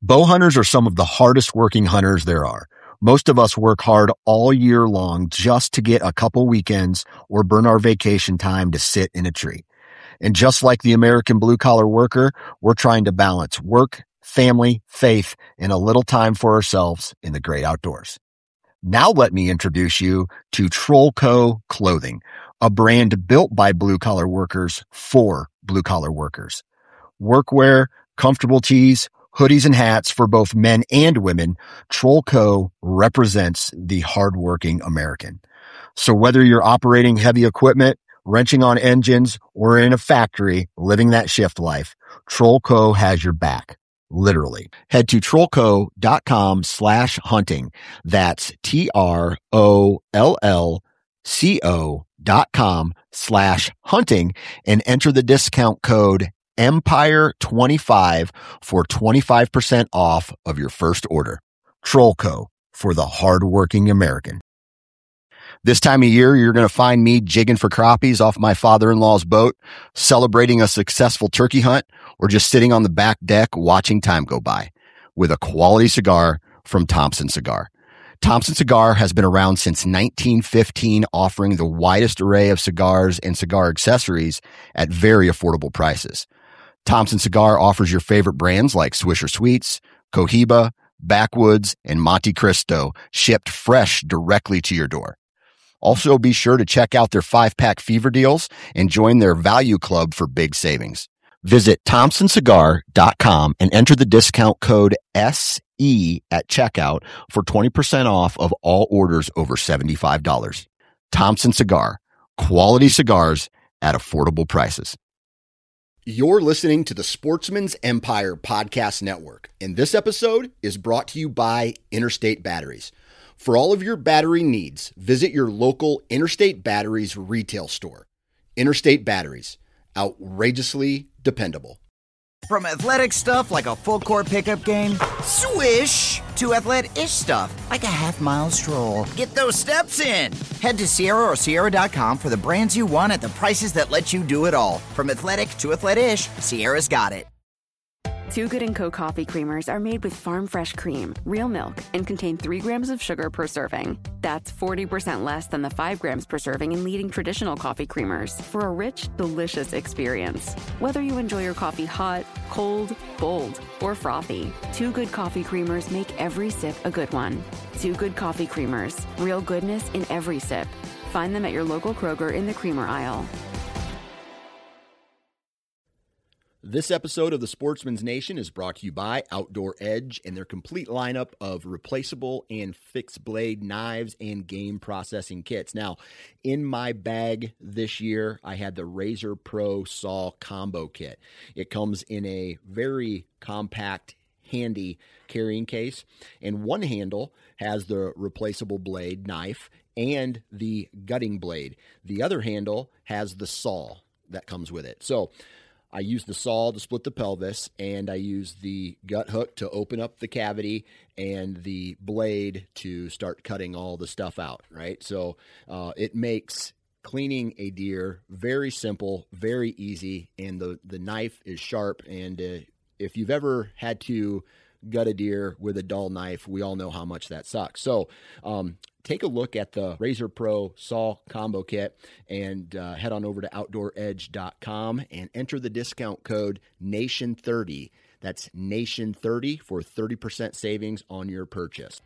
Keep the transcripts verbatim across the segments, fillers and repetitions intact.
Bow hunters are some of the hardest working hunters there are. Most of us work hard all year long just to get a couple weekends or burn our vacation time to sit in a tree. And just like the American blue-collar worker, we're trying to balance work, family, faith, and a little time for ourselves in the great outdoors. Now let me introduce you to Trollco Clothing, a brand built by blue-collar workers for blue-collar workers. Workwear, comfortable tees, hoodies and hats for both men and women, Trollco represents the hardworking American. So whether you're operating heavy equipment, wrenching on engines, or in a factory living that shift life, Trollco has your back. Literally. Head to trollco.com slash hunting. That's T-R-O-L-L-C-O dot com slash hunting and enter the discount code Empire twenty-five for twenty-five percent off of your first order. Trollco, for the hardworking American. This time of year, you're going to find me jigging for crappies off my father-in-law's boat, celebrating a successful turkey hunt, or just sitting on the back deck watching time go by with a quality cigar from Thompson Cigar. Thompson Cigar has been around since nineteen fifteen, offering the widest array of cigars and cigar accessories at very affordable prices. Thompson Cigar offers your favorite brands like Swisher Sweets, Cohiba, Backwoods, and Monte Cristo, shipped fresh directly to your door. Also, be sure to check out their five-pack fever deals and join their value club for big savings. Visit thompson cigar dot com and enter the discount code S E at checkout for twenty percent off of all orders over seventy-five dollars. Thompson Cigar, quality cigars at affordable prices. You're listening to the Sportsman's Empire Podcast Network, and this episode is brought to you by Interstate Batteries. For all of your battery needs, visit your local Interstate Batteries retail store. Interstate Batteries, outrageously dependable. From athletic stuff like a full-court pickup game, swish, to athletic-ish stuff like a half-mile stroll. Get those steps in. Head to Sierra or Sierra dot com for the brands you want at the prices that let you do it all. From athletic to athletic-ish, Sierra's got it. Too Good and Co. coffee creamers are made with farm fresh cream, real milk, and contain three grams of sugar per serving. That's forty percent less than the five grams per serving in leading traditional coffee creamers for a rich, delicious experience. Whether you enjoy your coffee hot, cold, bold, or frothy, Too Good coffee creamers make every sip a good one. Too Good coffee creamers, real goodness in every sip. Find them at your local Kroger in the creamer aisle. This episode of the Sportsman's Nation is brought to you by Outdoor Edge and their complete lineup of replaceable and fixed blade knives and game processing kits. Now, in my bag this year, I had the Razor Pro Saw Combo Kit. It comes in a very compact, handy carrying case, and one handle has the replaceable blade knife and the gutting blade. The other handle has the saw that comes with it. So I use the saw to split the pelvis, and I use the gut hook to open up the cavity and the blade to start cutting all the stuff out, right? So uh, it makes cleaning a deer very simple, very easy, and the, the knife is sharp. And uh, if you've ever had to gut a deer with a dull knife, we all know how much that sucks. So um, take a look at the Razor Pro Saw Combo Kit and uh, head on over to outdoor edge dot com and enter the discount code nation thirty. That's nation thirty for thirty percent savings on your purchase.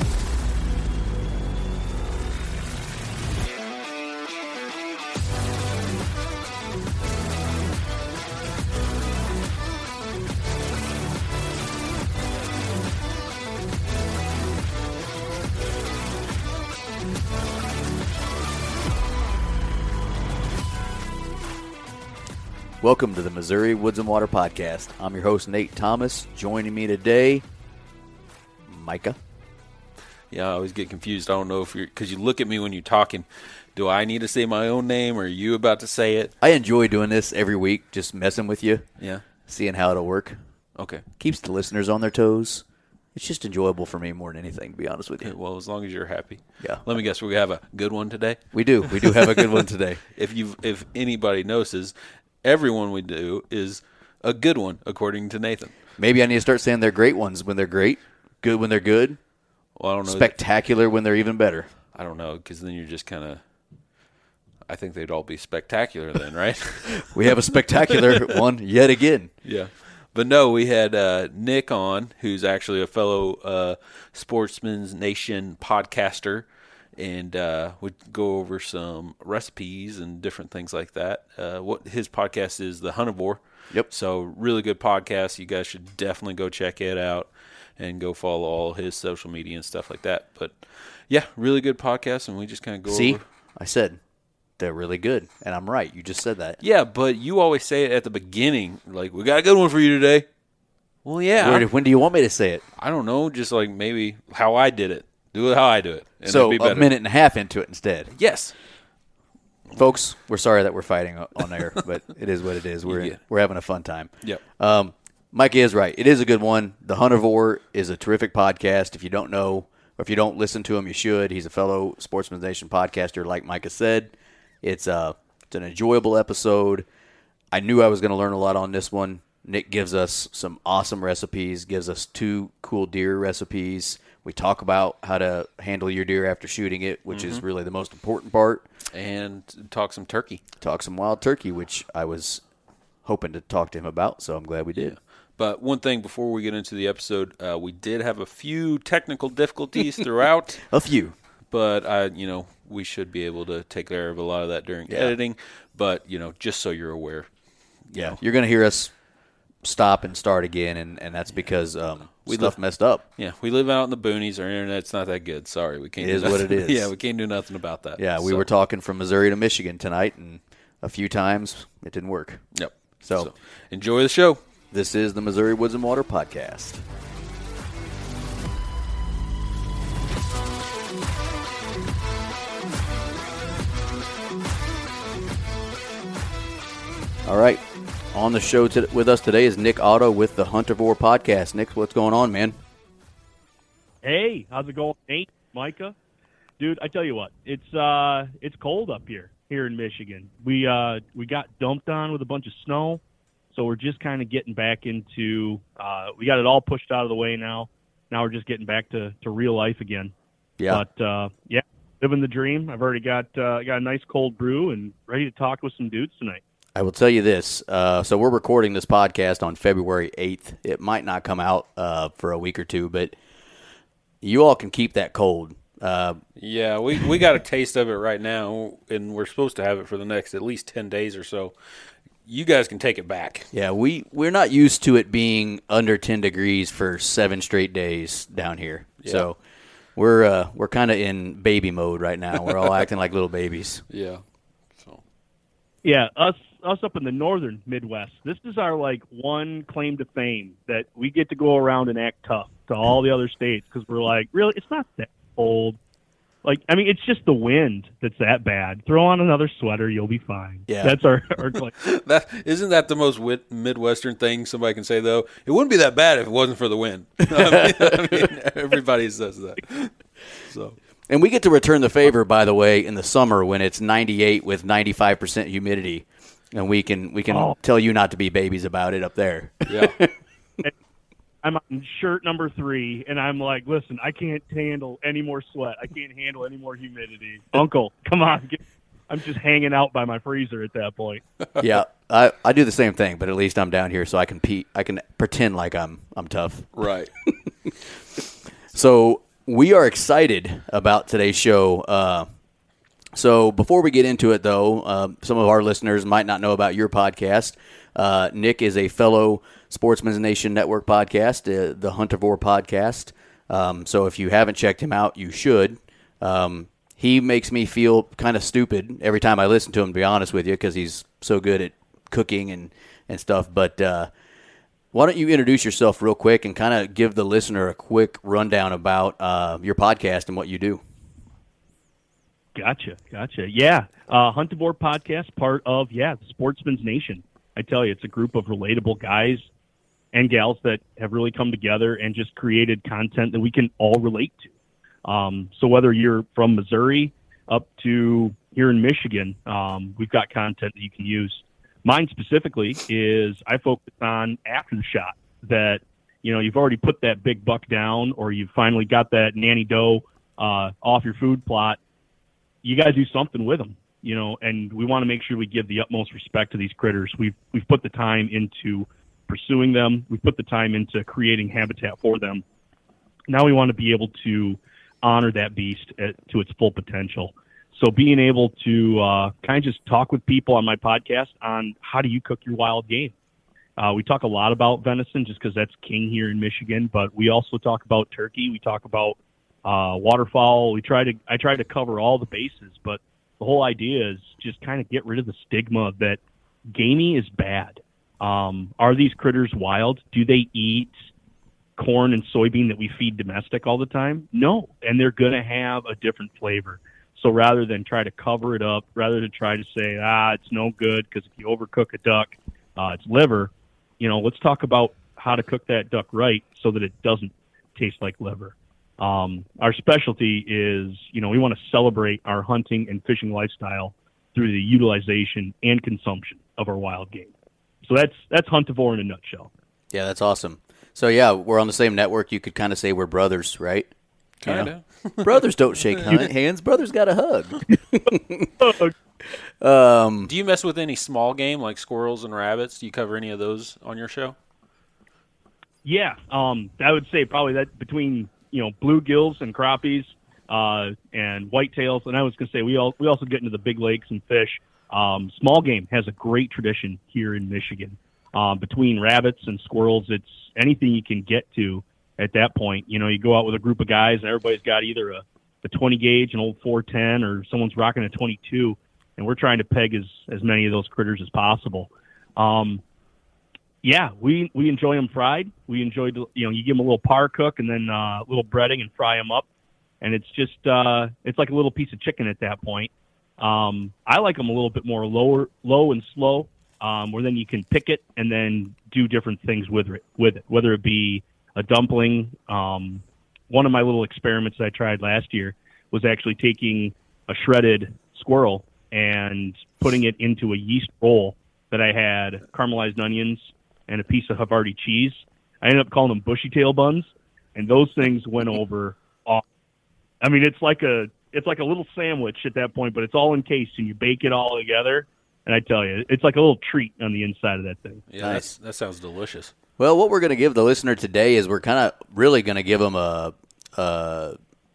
Welcome to the Missouri Woods and Water Podcast. I'm your host, Nate Thomas. Joining me today, Micah. Yeah, I always get confused. I don't know if you're, because you look at me when you're talking. Do I need to say my own name, or are you about to say it? I enjoy doing this every week, just messing with you. Yeah. Seeing how it'll work. Okay. Keeps the listeners on their toes. It's just enjoyable for me more than anything, to be honest with you. Okay, well, as long as you're happy. Yeah. Let me guess, we have a good one today? We do. We do have a good one today. If you, if anybody notices, everyone we do is a good one, according to Nathan. Maybe I need to start saying they're great ones when they're great, good when they're good, well, I don't know. spectacular when they're even better. I don't know, because then you're just kind of – I think they'd all be spectacular then, right? We have a spectacular one yet again. Yeah. But no, we had uh, Nick on, who's actually a fellow uh, Sportsman's Nation podcaster, and uh, we'd go over some recipes and different things like that. Uh, what his podcast is, The Huntivore. Yep. So really good podcast. You guys should definitely go check it out and go follow all his social media and stuff like that. But, yeah, really good podcast, and we just kind of go See, over. I said they're really good, and I'm right. You just said that. Yeah, but you always say it at the beginning, like, we got a good one for you today. Well, yeah. Where, when do you want me to say it? I don't know, just like maybe how I did it. Do it how I do it. And So it'll be a better. minute and a half into it instead. Yes. Folks, we're sorry that we're fighting on air, but it is what it is. We're Yeah. we're having a fun time. Yep. Um, Mike is right. It is a good one. The Huntivore is a terrific podcast. If you don't know, or if you don't listen to him, you should. He's a fellow Sportsman's Nation podcaster, like Micah said. It's uh, it's an enjoyable episode. I knew I was going to learn a lot on this one. Nick gives us some awesome recipes, gives us two cool deer recipes. We talk about how to handle your deer after shooting it, which Mm-hmm. is really the most important part. And talk some turkey. Talk some wild turkey, which I was hoping to talk to him about, so I'm glad we did. But one thing before we get into the episode, uh, we did have a few technical difficulties throughout. A few. But, I, you know, we should be able to take care of a lot of that during Yeah. editing. But, you know, just so you're aware. you Yeah, know. you're going to hear us stop and start again, and, and that's because um, We stuff live- messed up. Yeah, we live out in the boonies. Our internet's not that good. Sorry, we can't. It do is what nothing. it is. Yeah, we can't do nothing about that. Yeah, we So, were talking from Missouri to Michigan tonight, and a few times it didn't work. Yep. So, So enjoy the show. this is the Missouri Woods and Water Podcast. All right. On the show to, with us today is Nick Otto with the Huntivore Podcast. Nick, what's going on, man? Hey, how's it going, Nate, Micah? Dude, I tell you what, it's uh, it's cold up here, here in Michigan. We uh, we got dumped on with a bunch of snow, so we're just kind of getting back into. Uh, we got it all pushed out of the way now. Now we're just getting back to, to real life again. Yeah. But uh, yeah, living the dream. I've already got uh, got a nice cold brew and ready to talk with some dudes tonight. I will tell you this. Uh, so we're recording this podcast on February eighth. It might not come out uh, for a week or two, but you all can keep that cold. Uh, Yeah, we, we got a taste of it right now, and we're supposed to have it for the next at least ten days or so. You guys can take it back. yeah, we, we're not used to it being under ten degrees for seven straight days down here. Yeah. So we're uh, we're kind of in baby mode right now. We're all acting like little babies. Yeah. So Yeah, us us up in the northern Midwest. This is our like one claim to fame that we get to go around and act tough to all the other states because we're like, really, it's not that cold. Like, I mean, it's just the wind that's that bad. Throw on another sweater, you'll be fine. Yeah. That's our, our claim. that isn't that the most wit- Midwestern thing somebody can say though. It wouldn't be that bad if it wasn't for the wind. I mean, I mean, everybody says that. So And we get to return the favor, by the way, in the summer when it's ninety-eight with ninety-five percent humidity. And we can we can Oh. tell you not to be babies about it up there. yeah. I'm on shirt number three, and I'm like, listen, I can't handle any more sweat. I can't handle any more humidity. Uncle, come on. Get, I'm just hanging out by my freezer at that point. Yeah, I, I do the same thing, but at least I'm down here, so I can pe- I can pretend like I'm I'm tough. Right. So we are excited about today's show. Uh, so before we get into it, though, uh, some of our listeners might not know about your podcast. Uh, Nick is a fellow Sportsman's Nation Network podcast, uh, the Huntivore Podcast. Um, so if you haven't checked him out, you should. Um, he makes me feel kind of stupid every time I listen to him, to be honest with you, because he's so good at cooking and, and stuff. But uh, why don't you introduce yourself real quick and kind of give the listener a quick rundown about uh, your podcast and what you do? Gotcha, gotcha. Yeah, uh, Huntivore Podcast, part of, yeah, the Sportsman's Nation. I tell you, it's a group of relatable guys and gals that have really come together and just created content that we can all relate to. Um, so whether you're from Missouri up to here in Michigan, um, we've got content that you can use. Mine specifically is I focus on after the shot, that you know, you've already put that big buck down, or you've finally got that nanny doe uh, off your food plot. You got to do something with them, you know, and we want to make sure we give the utmost respect to these critters. We've, we've put the time into pursuing them. We've put the time into creating habitat for them. Now we want to be able to honor that beast at, to its full potential. So being able to uh, kind of just talk with people on my podcast on how do you cook your wild game. Uh, we talk a lot about venison just because that's king here in Michigan, but we also talk about turkey. We talk about uh, waterfowl. We try to I try to cover all the bases, but the whole idea is just kind of get rid of the stigma that gamey is bad. Um, are these critters wild? Do they eat corn and soybean that we feed domestic all the time? No, and they're going to have a different flavor. So rather than try to cover it up, rather than try to say, ah, it's no good because if you overcook a duck, uh, it's liver, you know, let's talk about how to cook that duck right so that it doesn't taste like liver. Um, our specialty is, you know, we want to celebrate our hunting and fishing lifestyle through the utilization and consumption of our wild game. So that's that's Huntivore in a nutshell. Yeah, that's awesome. So, yeah, we're on the same network. You could kind of say we're brothers, right? Kind of. Brothers don't shake hands. Brothers got a hug. um, Do you mess with any small game like squirrels and rabbits? Do you cover any of those on your show? Yeah, um, I would say probably that between, you know, bluegills and crappies uh, and whitetails. And I was going to say we all we also get into the big lakes and fish. Um, small game has a great tradition here in Michigan. Um, between rabbits and squirrels, it's anything you can get to at that point. You know, you go out with a group of guys and everybody's got either a, a twenty gauge, an old four ten, or someone's rocking a twenty-two, and we're trying to peg as, as many of those critters as possible. Um, yeah, we, we enjoy them fried. We enjoy, you know, you give them a little par cook and then uh, a little breading and fry them up. And it's just, uh, it's like a little piece of chicken at that point. Um, I like them a little bit more lower, low and slow, um, where then you can pick it and then do different things with it, with it, whether it be a dumpling. Um, one of my little experiments that I tried last year was actually taking a shredded squirrel and putting it into a yeast roll that I had caramelized onions and a piece of Havarti cheese. I ended up calling them bushy tail buns, and those things went over. Off. I mean, it's like a it's like a little sandwich at that point, but it's all encased, and you bake it all together. And I tell you, it's like a little treat on the inside of that thing. Yeah, nice. That sounds delicious. Well, what we're going to give the listener today is we're kind of really going to give them a, a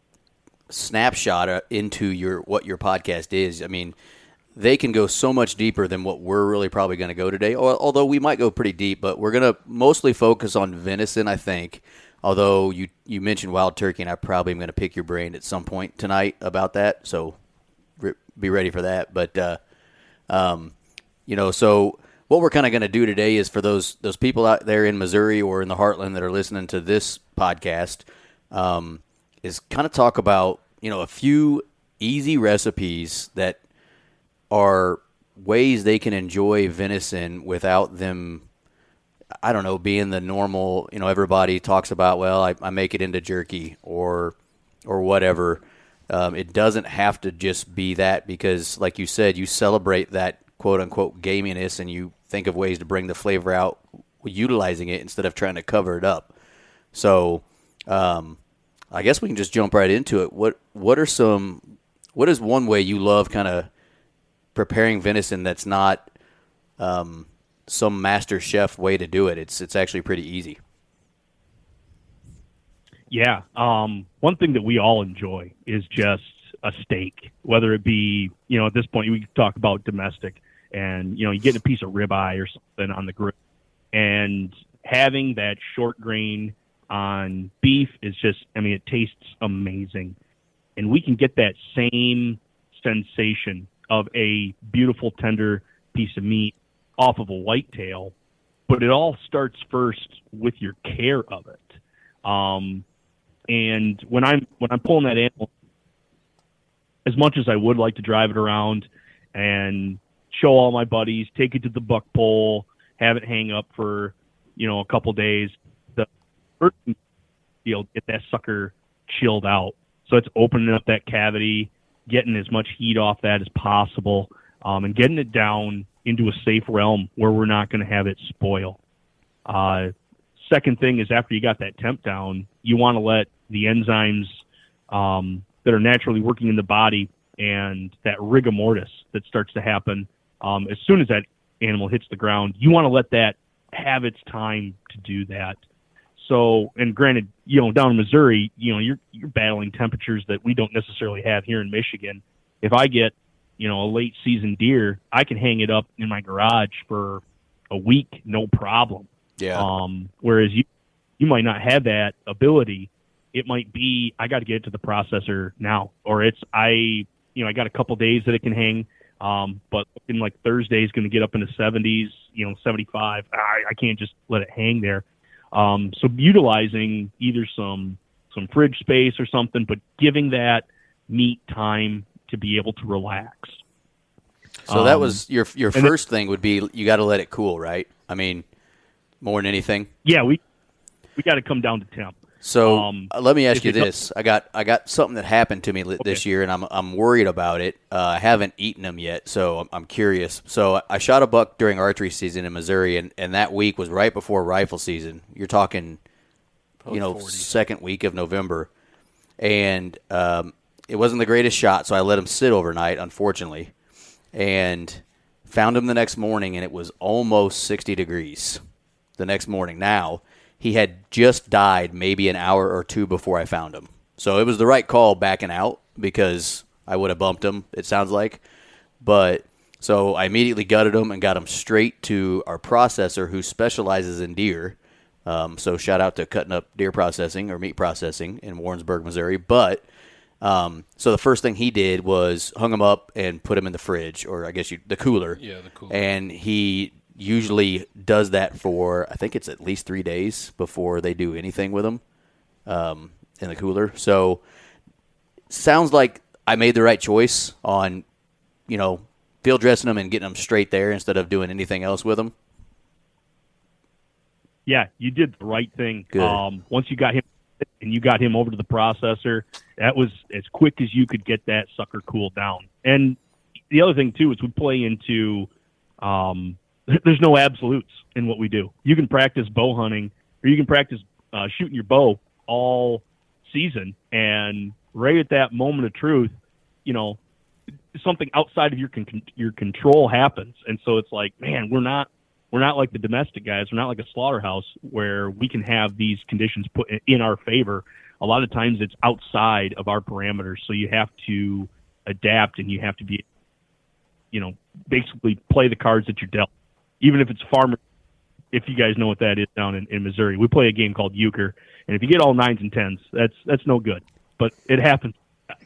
snapshot into your what your podcast is. I mean, they can go so much deeper than what we're really probably going to go today, although we might go pretty deep, but we're going to mostly focus on venison, I think, although you, you mentioned wild turkey, and I probably am going to pick your brain at some point tonight about that, so re- be ready for that. But, uh, um, you know, so what we're kind of going to do today is for those those people out there in Missouri or in the Heartland that are listening to this podcast, um, is kind of talk about, you know, a few easy recipes that are ways they can enjoy venison without them, I don't know, being the normal, you know, everybody talks about, well, I, I make it into jerky or or whatever. Um, it doesn't have to just be that because, like you said, you celebrate that quote-unquote gaminess and you think of ways to bring the flavor out utilizing it instead of trying to cover it up. So um, I guess we can just jump right into it. What what are some, what is one way you love kind of preparing venison that's not um, some master chef way to do it? It's it's actually pretty easy. Yeah. Um, one thing that we all enjoy is just a steak, whether it be, you know, at this point we can talk about domestic and, you know, you get a piece of ribeye or something on the grill and having that short grain on beef is just, I mean, it tastes amazing. And we can get that same sensation of a beautiful, tender piece of meat off of a whitetail, but it all starts first with your care of it. Um, and when I'm when I'm pulling that animal, as much as I would like to drive it around and show all my buddies, take it to the buck pole, have it hang up for, you know, a couple days, the first thing you'll get that sucker chilled out. So it's opening up that cavity, getting as much heat off that as possible, um, and getting it down into a safe realm where we're not going to have it spoil. Uh, second thing is after you got that temp down, you want to let the enzymes um, that are naturally working in the body and that rigor mortis that starts to happen um, as soon as that animal hits the ground, you want to let that have its time to do that. So, and granted, you know, down in Missouri, you know, you're you're battling temperatures that we don't necessarily have here in Michigan. If I get, you know, a late season deer, I can hang it up in my garage for a week, no problem. Yeah. Um, whereas you you might not have that ability. It might be I got to get it to the processor now, or it's I you know I got a couple days that it can hang. Um, but in like Thursday is going to get up into seventies, you know, seventy-five. I, I can't just let it hang there. Um, so utilizing either some some fridge space or something, but giving that meat time to be able to relax. So that Um, was your your and first thing would be you got to let it cool, right? I mean, more than anything. Yeah, we we got to come down to temp. So Um, uh, let me ask if you it co- this: I got I got something that happened to me li- this Okay. year, and I'm I'm worried about it. Uh, I haven't eaten them yet, so I'm, I'm curious. So I shot a buck during archery season in Missouri, and, and that week was right before rifle season. You're talking, you know, second week of November, and um, it wasn't the greatest shot, so I let him sit overnight, unfortunately, and found him the next morning, and it was almost sixty degrees the next morning. Now, he had just died maybe an hour or two before I found him. So it was the right call backing out because I would have bumped him, it sounds like. But so I immediately gutted him and got him straight to our processor who specializes in deer. Um, so shout out to Cutting Up Deer Processing or Meat Processing in Warrensburg, Missouri. But um, so the first thing he did was hung him up and put him in the fridge, or I guess you, the cooler. Yeah, the cooler. And he usually does that for, I think it's at least three days before they do anything with them um, in the cooler. So sounds like I made the right choice on, you know, field dressing them and getting them straight there instead of doing anything else with them. Yeah, you did the right thing. Good. Um, once you got him and you got him over to the processor, that was as quick as you could get that sucker cooled down. And the other thing too is we play into um, there's no absolutes in what we do. You can practice bow hunting or you can practice uh, shooting your bow all season, and right at that moment of truth, you know, something outside of your con- your control happens, and so it's like, man, we're not we're not like the domestic guys. We're not like a slaughterhouse where we can have these conditions put in our favor. A lot of times it's outside of our parameters, so you have to adapt and you have to be, you know, basically play the cards that you're dealt. Even if it's farmer, if you guys know what that is down in, in Missouri, we play a game called euchre, and if you get all nines and tens, that's that's no good. But it happens.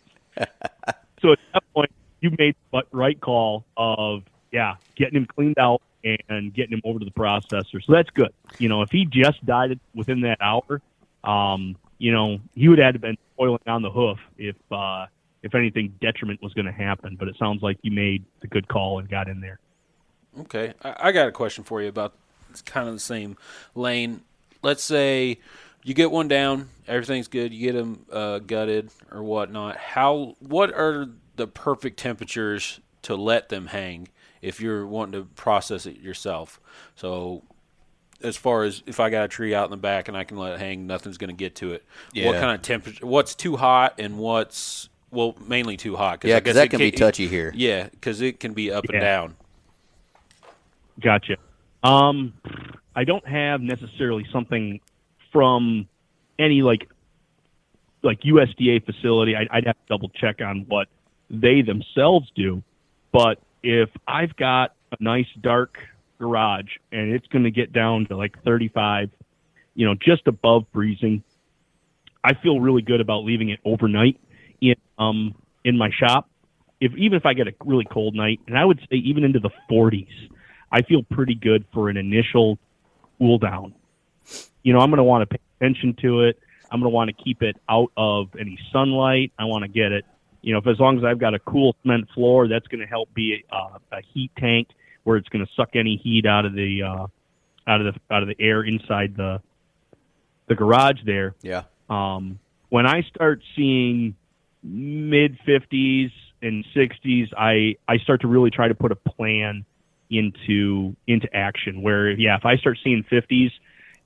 So at that point, you made the right call of, yeah, getting him cleaned out and getting him over to the processor. So that's good. You know, if he just died within that hour, um, you know, he would have had to been oiling on the hoof if uh, if anything detriment was going to happen. But it sounds like you made the good call and got in there. Okay, I, I got a question for you about it's kind of the same lane. Let's say you get one down, everything's good, you get them uh, gutted or whatnot. How? What are the perfect temperatures to let them hang if you're wanting to process it yourself? So, as far as if I got a tree out in the back and I can let it hang, nothing's going to get to it. Yeah. What kind of temperature? What's too hot and what's well, mainly too hot? Yeah, I because guess that it can be touchy here. Yeah, because it can be up and Yeah. down. Gotcha. Um, I don't have necessarily something from any like like U S D A facility. I'd, I'd have to double check on what they themselves do. But if I've got a nice dark garage and it's going to get down to like thirty-five, you know, just above freezing, I feel really good about leaving it overnight in um in my shop. If even if I get a really cold night, and I would say even into the forties, I feel pretty good for an initial cool down. You know, I'm going to want to pay attention to it. I'm going to want to keep it out of any sunlight. I want to get it, you know, if as long as I've got a cool cement floor, that's going to help be a, a heat tank where it's going to suck any heat out of the uh, out of the out of the air inside the the garage there. Yeah. Um, when I start seeing mid fifties and sixties, I, I start to really try to put a plan into into action where, yeah, if I start seeing fifties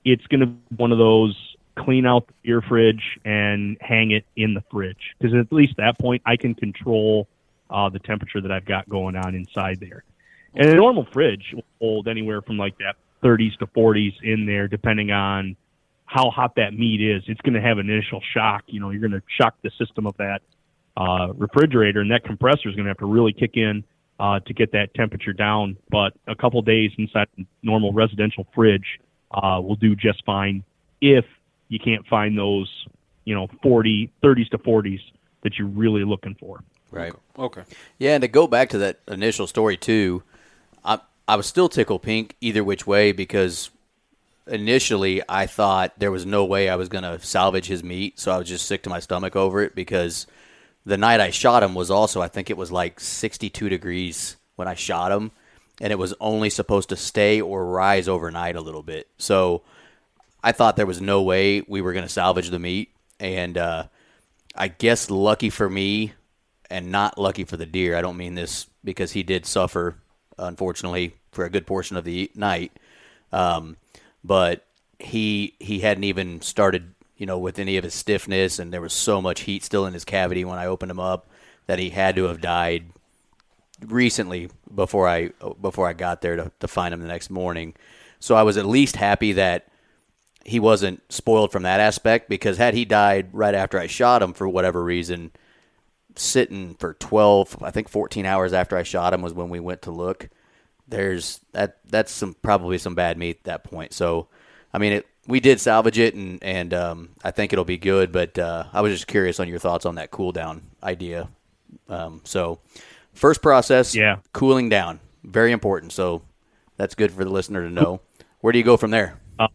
it's going to be one of those clean out the beer fridge and hang it in the fridge. Because at least at that point, I can control uh, the temperature that I've got going on inside there. And a normal fridge will hold anywhere from like that thirties to forties in there, depending on how hot that meat is. It's going to have an initial shock. You know, you're going to shock the system of that uh, refrigerator, and that compressor is going to have to really kick in uh, to get that temperature down. But a couple days inside a normal residential fridge uh, will do just fine if you can't find those, you know, forty, thirties to forties that you're really looking for. Right. Okay. Yeah, and to go back to that initial story too, I I was still tickled pink either which way because initially I thought there was no way I was going to salvage his meat, so I was just sick to my stomach over it because the night I shot him was also, I think it was like sixty-two degrees when I shot him, and it was only supposed to stay or rise overnight a little bit. So I thought there was no way we were going to salvage the meat, and uh, I guess lucky for me and not lucky for the deer. I don't mean this because he did suffer, unfortunately, for a good portion of the night. Um, but he he hadn't even started, you know, with any of his stiffness, and there was so much heat still in his cavity when I opened him up that he had to have died recently before I before I got there to, to find him the next morning. So I was at least happy that he wasn't spoiled from that aspect, because had he died right after I shot him for whatever reason, sitting for twelve, I think fourteen hours after I shot him was when we went to look. There's that. That's some probably some bad meat at that point. So, I mean, it, we did salvage it, and and um, I think it'll be good. But uh, I was just curious on your thoughts on that cool down idea. Um, so, first process, yeah, cooling down, very important. So that's good for the listener to know. Where do you go from there? Uh,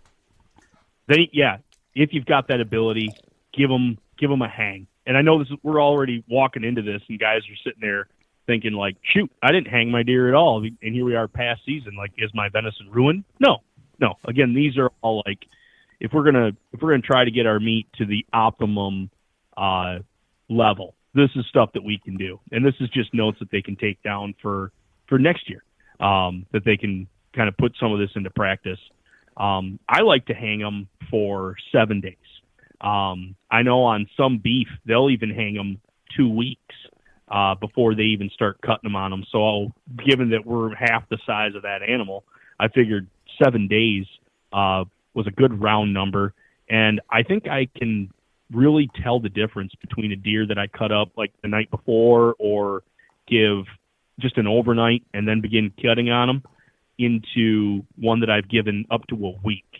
then, yeah, if you've got that ability, give them give them a hang. And I know this. We're already walking into this, and guys are sitting there thinking like, shoot, I didn't hang my deer at all. And here we are past season. Like, is my venison ruined? No, no. Again, these are all like, if we're going to, if we're going to try to get our meat to the optimum uh, level, this is stuff that we can do. And this is just notes that they can take down for, for next year, um, that they can kind of put some of this into practice. Um, I like to hang them for seven days. Um, I know on some beef, they'll even hang them two weeks. Uh, before they even start cutting them on them. So given that we're half the size of that animal, I figured seven days uh, was a good round number. And I think I can really tell the difference between a deer that I cut up like the night before or give just an overnight and then begin cutting on them into one that I've given up to a week.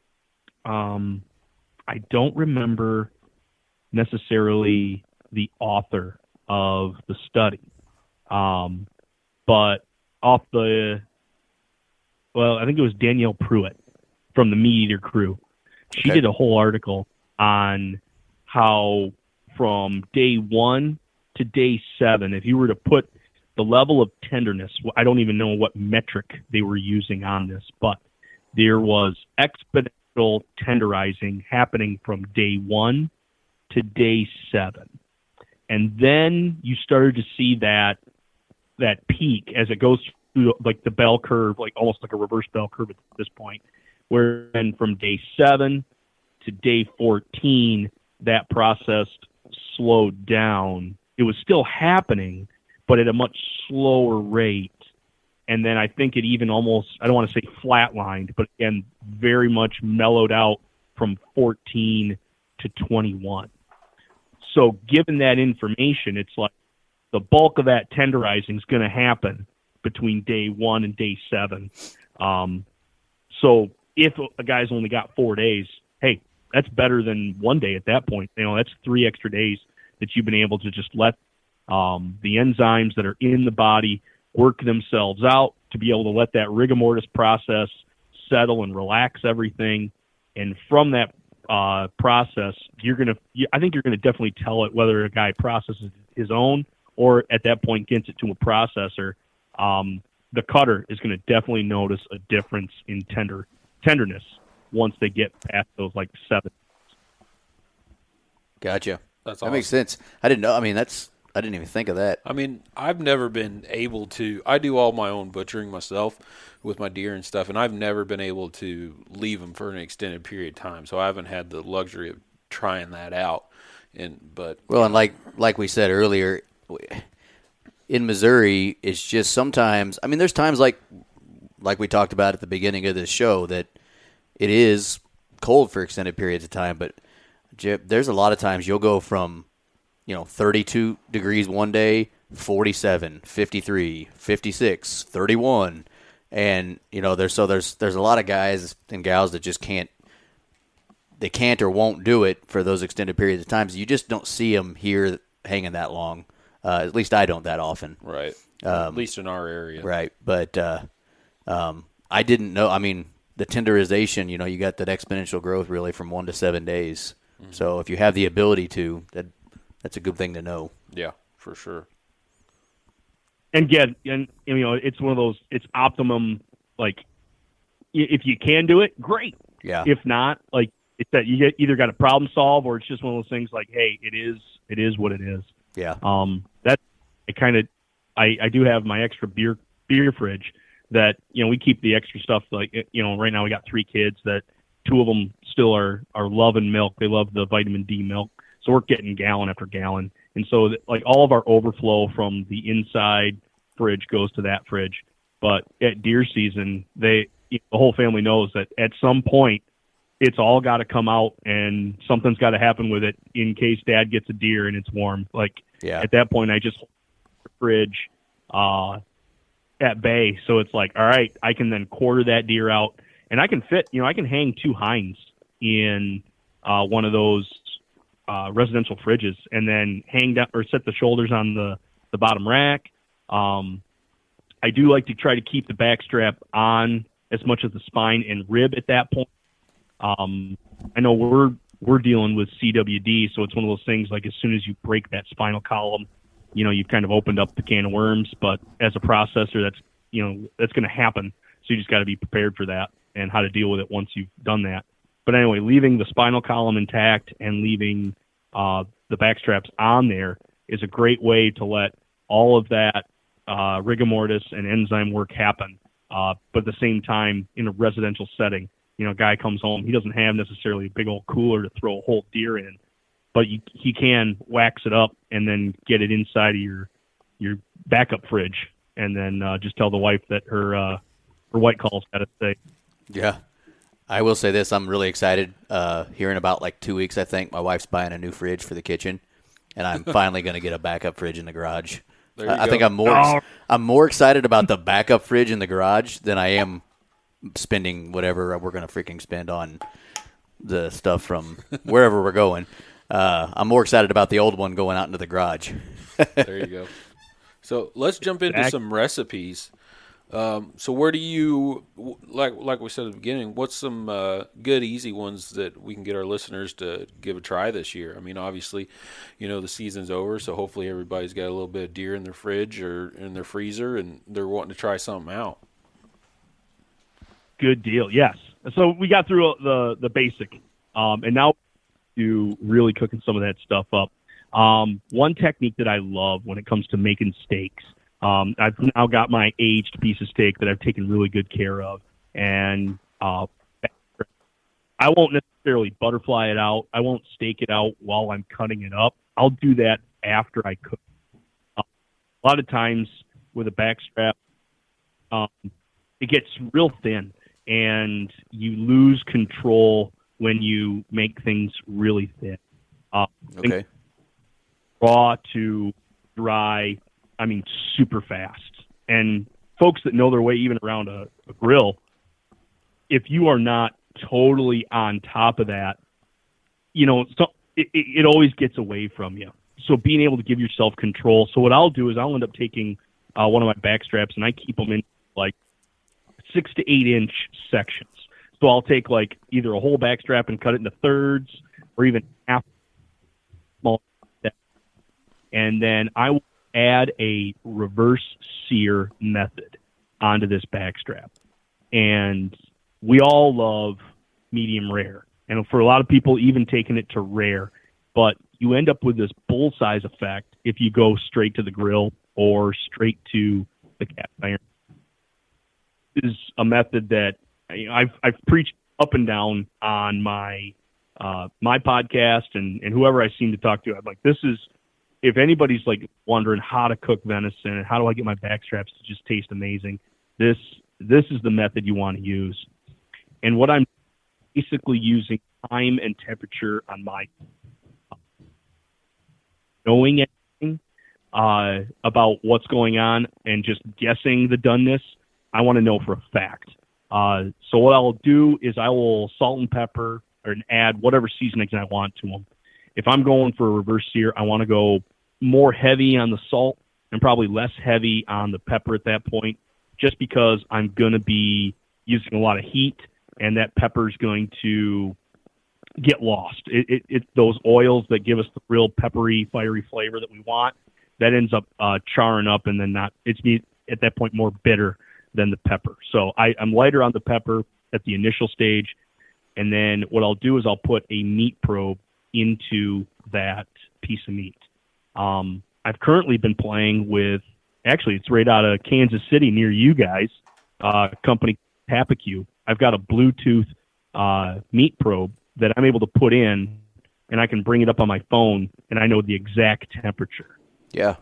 Um, I don't remember necessarily the author of the study. Um, but off the, well, I think it was Danielle Pruitt from the Meat Eater Crew. She Okay. did a whole article on how from day one to day seven, if you were to put the level of tenderness, I don't even know what metric they were using on this, but there was exponential tenderizing happening from day one to day seven. And then you started to see that that peak as it goes through like the bell curve, like almost like a reverse bell curve at this point, where then from day seven to day fourteen, that process slowed down. It was still happening, but at a much slower rate. And then I think it even almost, I don't want to say flatlined, but again, very much mellowed out from fourteen to twenty-one. So given that information, it's like the bulk of that tenderizing is going to happen between day one and day seven. Um, so if a guy's only got four days, hey, that's better than one day at that point. You know, that's three extra days that you've been able to just let um, the enzymes that are in the body work themselves out to be able to let that rigor mortis process settle and relax everything. And from that Uh, process, you're gonna. You, I think you're gonna definitely tell it whether a guy processes his own or at that point gets it to a processor. Um, the cutter is gonna definitely notice a difference in tender tenderness once they get past those like seven. Gotcha. That's that awesome. makes sense. I didn't know. I mean, that's I didn't even think of that. I mean, I've never been able to. I do all my own butchering myself with my deer and stuff, and I've never been able to leave them for an extended period of time. So I haven't had the luxury of trying that out. And but well, and like like we said earlier, in Missouri, it's just sometimes. I mean, there's times like like we talked about at the beginning of this show that it is cold for extended periods of time. But there's a lot of times you'll go from, you know, thirty-two degrees one day, forty-seven, fifty-three, fifty-six, thirty-one, and you know there's so there's there's a lot of guys and gals that just can't. They can't or won't do it for those extended periods of times. You just don't see them here hanging that long. Uh, at least I don't that often. Right. Um, at least in our area. Right. But uh, um, I didn't know. I mean, the tenderization, you know, you got that exponential growth really from one to seven days. Mm-hmm. So if you have the ability to, that that's a good thing to know. Yeah, for sure. And get, and you know, it's one of those, it's optimum, like, if you can do it, great. Yeah. If not, like, it's that you get either got to problem solve or it's just one of those things like, hey, it is it is what it is. Yeah. Um. That I kind of I, I do have my extra beer beer fridge that you know we keep the extra stuff like you know right now we got three kids that two of them still are are loving milk. They love the vitamin D milk, so we're getting gallon after gallon. And so like all of our overflow from the inside fridge goes to that fridge. But at deer season, they the whole family knows that at some point. It's all got to come out and something's got to happen with it in case dad gets a deer and it's warm. Like yeah. At that point, I just hold the fridge uh, at bay. So it's like, all right, I can then quarter that deer out and I can fit, you know, I can hang two hinds in uh, one of those uh, residential fridges and then hang down or set the shoulders on the, the bottom rack. Um, I do like to try to keep the back strap on as much of the spine and rib at that point. Um, I know we're we're dealing with C W D, so it's one of those things like as soon as you break that spinal column, you know, you've kind of opened up the can of worms. But as a processor, that's you know that's going to happen. So you just got to be prepared for that and how to deal with it once you've done that. But anyway, leaving the spinal column intact and leaving uh, the back straps on there is a great way to let all of that uh, rigor mortis and enzyme work happen. Uh, but at the same time, in a residential setting. You know, a guy comes home, he doesn't have necessarily a big old cooler to throw a whole deer in, but you, he can wax it up and then get it inside of your your backup fridge, and then uh, just tell the wife that her uh, her white call's got to stay. Yeah, I will say this: I'm really excited. Uh, here in about like two weeks, I think my wife's buying a new fridge for the kitchen, and I'm finally going to get a backup fridge in the garage. There you I, I go. think I'm more Oh. I'm more excited about the backup fridge in the garage than I am spending whatever we're going to freaking spend on the stuff from wherever we're going. Uh, I'm more excited about the old one going out into the garage. There you go. So let's jump into Back- some recipes. Um, so where do you, like like we said at the beginning, what's some uh, good, easy ones that we can get our listeners to give a try this year? I mean, obviously, you know, the season's over, so hopefully everybody's got a little bit of deer in their fridge or in their freezer, and they're wanting to try something out. Good deal. Yes. So we got through the the basic, um, and now to really cooking some of that stuff up. Um, one technique that I love when it comes to making steaks. Um, I've now got my aged piece of steak that I've taken really good care of, and uh, I won't necessarily butterfly it out. I won't steak it out while I'm cutting it up. I'll do that after I cook. Uh, a lot of times with a backstrap, um, it gets real thin. And you lose control when you make things really thin. Uh, Okay. Raw to dry, I mean, super fast. And folks that know their way even around a, a grill, if you are not totally on top of that, you know, so it, it, it always gets away from you. So being able to give yourself control. So what I'll do is I'll end up taking uh, one of my back straps and I keep them in like six to eight inch sections. So I'll take like either a whole back strap and cut it into thirds or even half small. And then I will add a reverse sear method onto this back strap. And we all love medium rare. And for a lot of people, even taking it to rare. But you end up with this bull-size effect if you go straight to the grill or straight to the cast iron. This is a method that you know, I've I've preached up and down on my uh, my podcast and, and whoever I seem to talk to. I'm like, this is, if anybody's like wondering how to cook venison and how do I get my backstraps to just taste amazing, this this is the method you want to use. And what I'm basically using time and temperature on my knowing anything uh, about what's going on and just guessing the doneness. I want to know for a fact. Uh, so what I'll do is I will salt and pepper or add whatever seasonings I want to them. If I'm going for a reverse sear, I want to go more heavy on the salt and probably less heavy on the pepper at that point, just because I'm going to be using a lot of heat and that pepper is going to get lost. It, it, it those oils that give us the real peppery, fiery flavor that we want, that ends up uh, charring up and then not, it's me at that point more bitter than the pepper. So I, I'm lighter on the pepper at the initial stage. And then what I'll do is I'll put a meat probe into that piece of meat. Um, I've currently been playing with, actually it's right out of Kansas City near you guys, uh, company Tapacue. I've got a Bluetooth uh, meat probe that I'm able to put in and I can bring it up on my phone and I know the exact temperature. Yeah.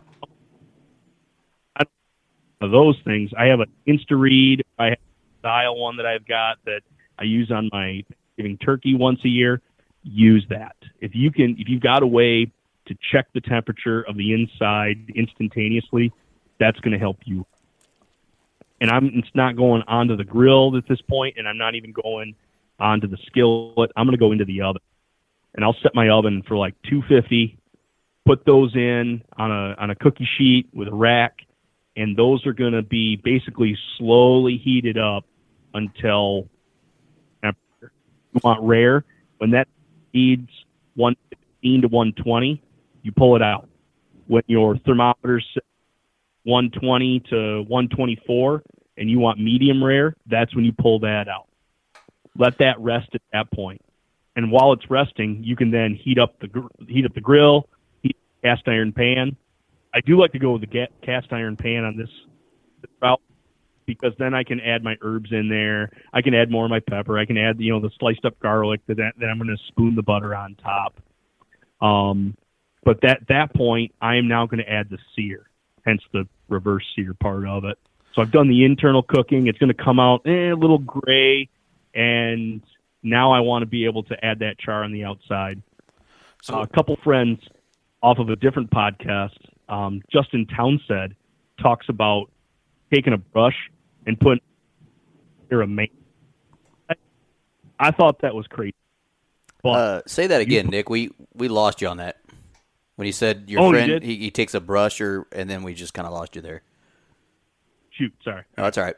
Of those things, I have an InstaRead. I have a dial one that I've got that I use on my Thanksgiving turkey once a year. Use that. If you can, if you've got a way to check the temperature of the inside instantaneously, that's going to help you. And I'm it's not going onto the grill at this point, and I'm not even going onto the skillet. I'm going to go into the oven, and I'll set my oven for like two fifty. Put those in on a on a cookie sheet with a rack, and those are going to be basically slowly heated up until you want rare. When that needs one fifteen to one twenty, you pull it out. When your thermometer's one twenty to one twenty-four and you want medium rare, that's when you pull that out. Let that rest at that point. And while it's resting, you can then heat up the heat up the grill, heat the cast iron pan. I do like to go with the ga- cast iron pan on this route because then I can add my herbs in there. I can add more of my pepper. I can add, you know, the sliced up garlic that that I'm going to spoon the butter on top. Um, but at that point, I am now going to add the sear, hence the reverse sear part of it. So I've done the internal cooking. It's going to come out eh, a little gray, and now I want to be able to add that char on the outside. So uh, a couple friends off of a different podcast, um, Justin Townsend, talks about taking a brush and putting here a main. I thought that was crazy. But uh, say that again, you, Nick. We we lost you on that when you said your oh, friend he, he takes a brush, or and then we just kind of lost you there. Shoot, sorry. Oh, that's all right.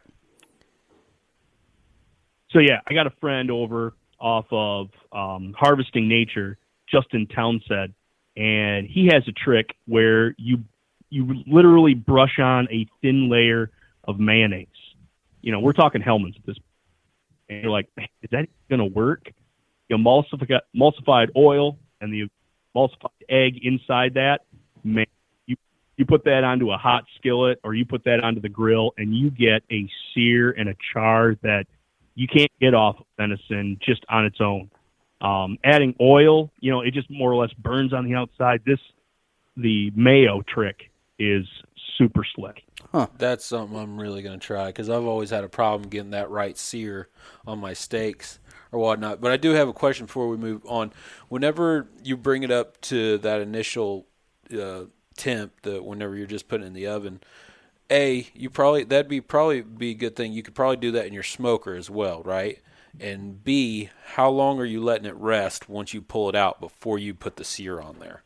So yeah, I got a friend over off of um, Harvesting Nature, Justin Townsend, and he has a trick where you you literally brush on a thin layer of mayonnaise. You know, we're talking Hellmann's at this point. And you're like, is that going to work? The emulsified, emulsified oil and the emulsified egg inside that, man, you, you put that onto a hot skillet or you put that onto the grill and you get a sear and a char that you can't get off of venison just on its own. Um, adding oil, you know, it just more or less burns on the outside. This, the mayo trick is super slick. Huh. That's something I'm really going to try because I've always had a problem getting that right sear on my steaks or whatnot. But I do have a question before we move on. Whenever you bring it up to that initial uh, temp, that whenever you're just putting it in the oven, A, you probably that'd be probably be a good thing. You could probably do that in your smoker as well, right? And B, how long are you letting it rest once you pull it out before you put the sear on there?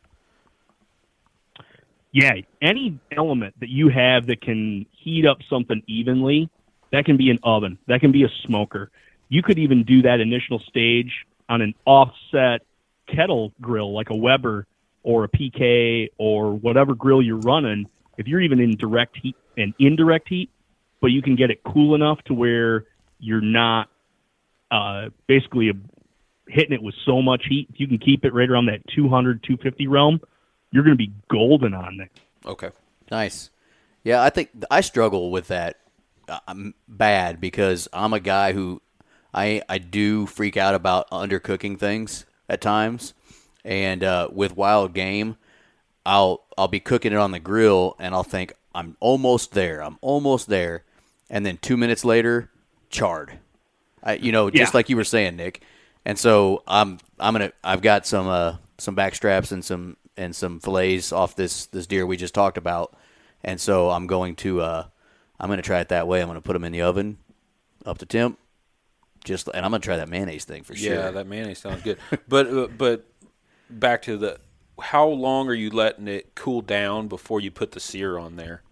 Yeah, any element that you have that can heat up something evenly, that can be an oven, that can be a smoker. You could even do that initial stage on an offset kettle grill like a Weber or a P K or whatever grill you're running. If you're even in direct heat and indirect heat, but you can get it cool enough to where you're not uh, basically hitting it with so much heat. If you can keep it right around that two hundred, two fifty realm, you're going to be golden on there. Okay. Nice. Yeah, I think I struggle with that I'm bad because I'm a guy who I I do freak out about undercooking things at times. And uh, with wild game, I'll I'll be cooking it on the grill and I'll think I'm almost there. I'm almost there. And then two minutes later, charred. I, you know, just yeah. like you were saying, Nick. And so I'm I'm gonna I've got some uh, some back straps and some and some fillets off this this deer we just talked about. And so I'm going to uh, I'm going to try it that way. I'm going to put them in the oven, up to temp, just and I'm going to try that mayonnaise thing for sure. Yeah, that mayonnaise sounds good. but uh, but back to the, how long are you letting it cool down before you put the sear on there?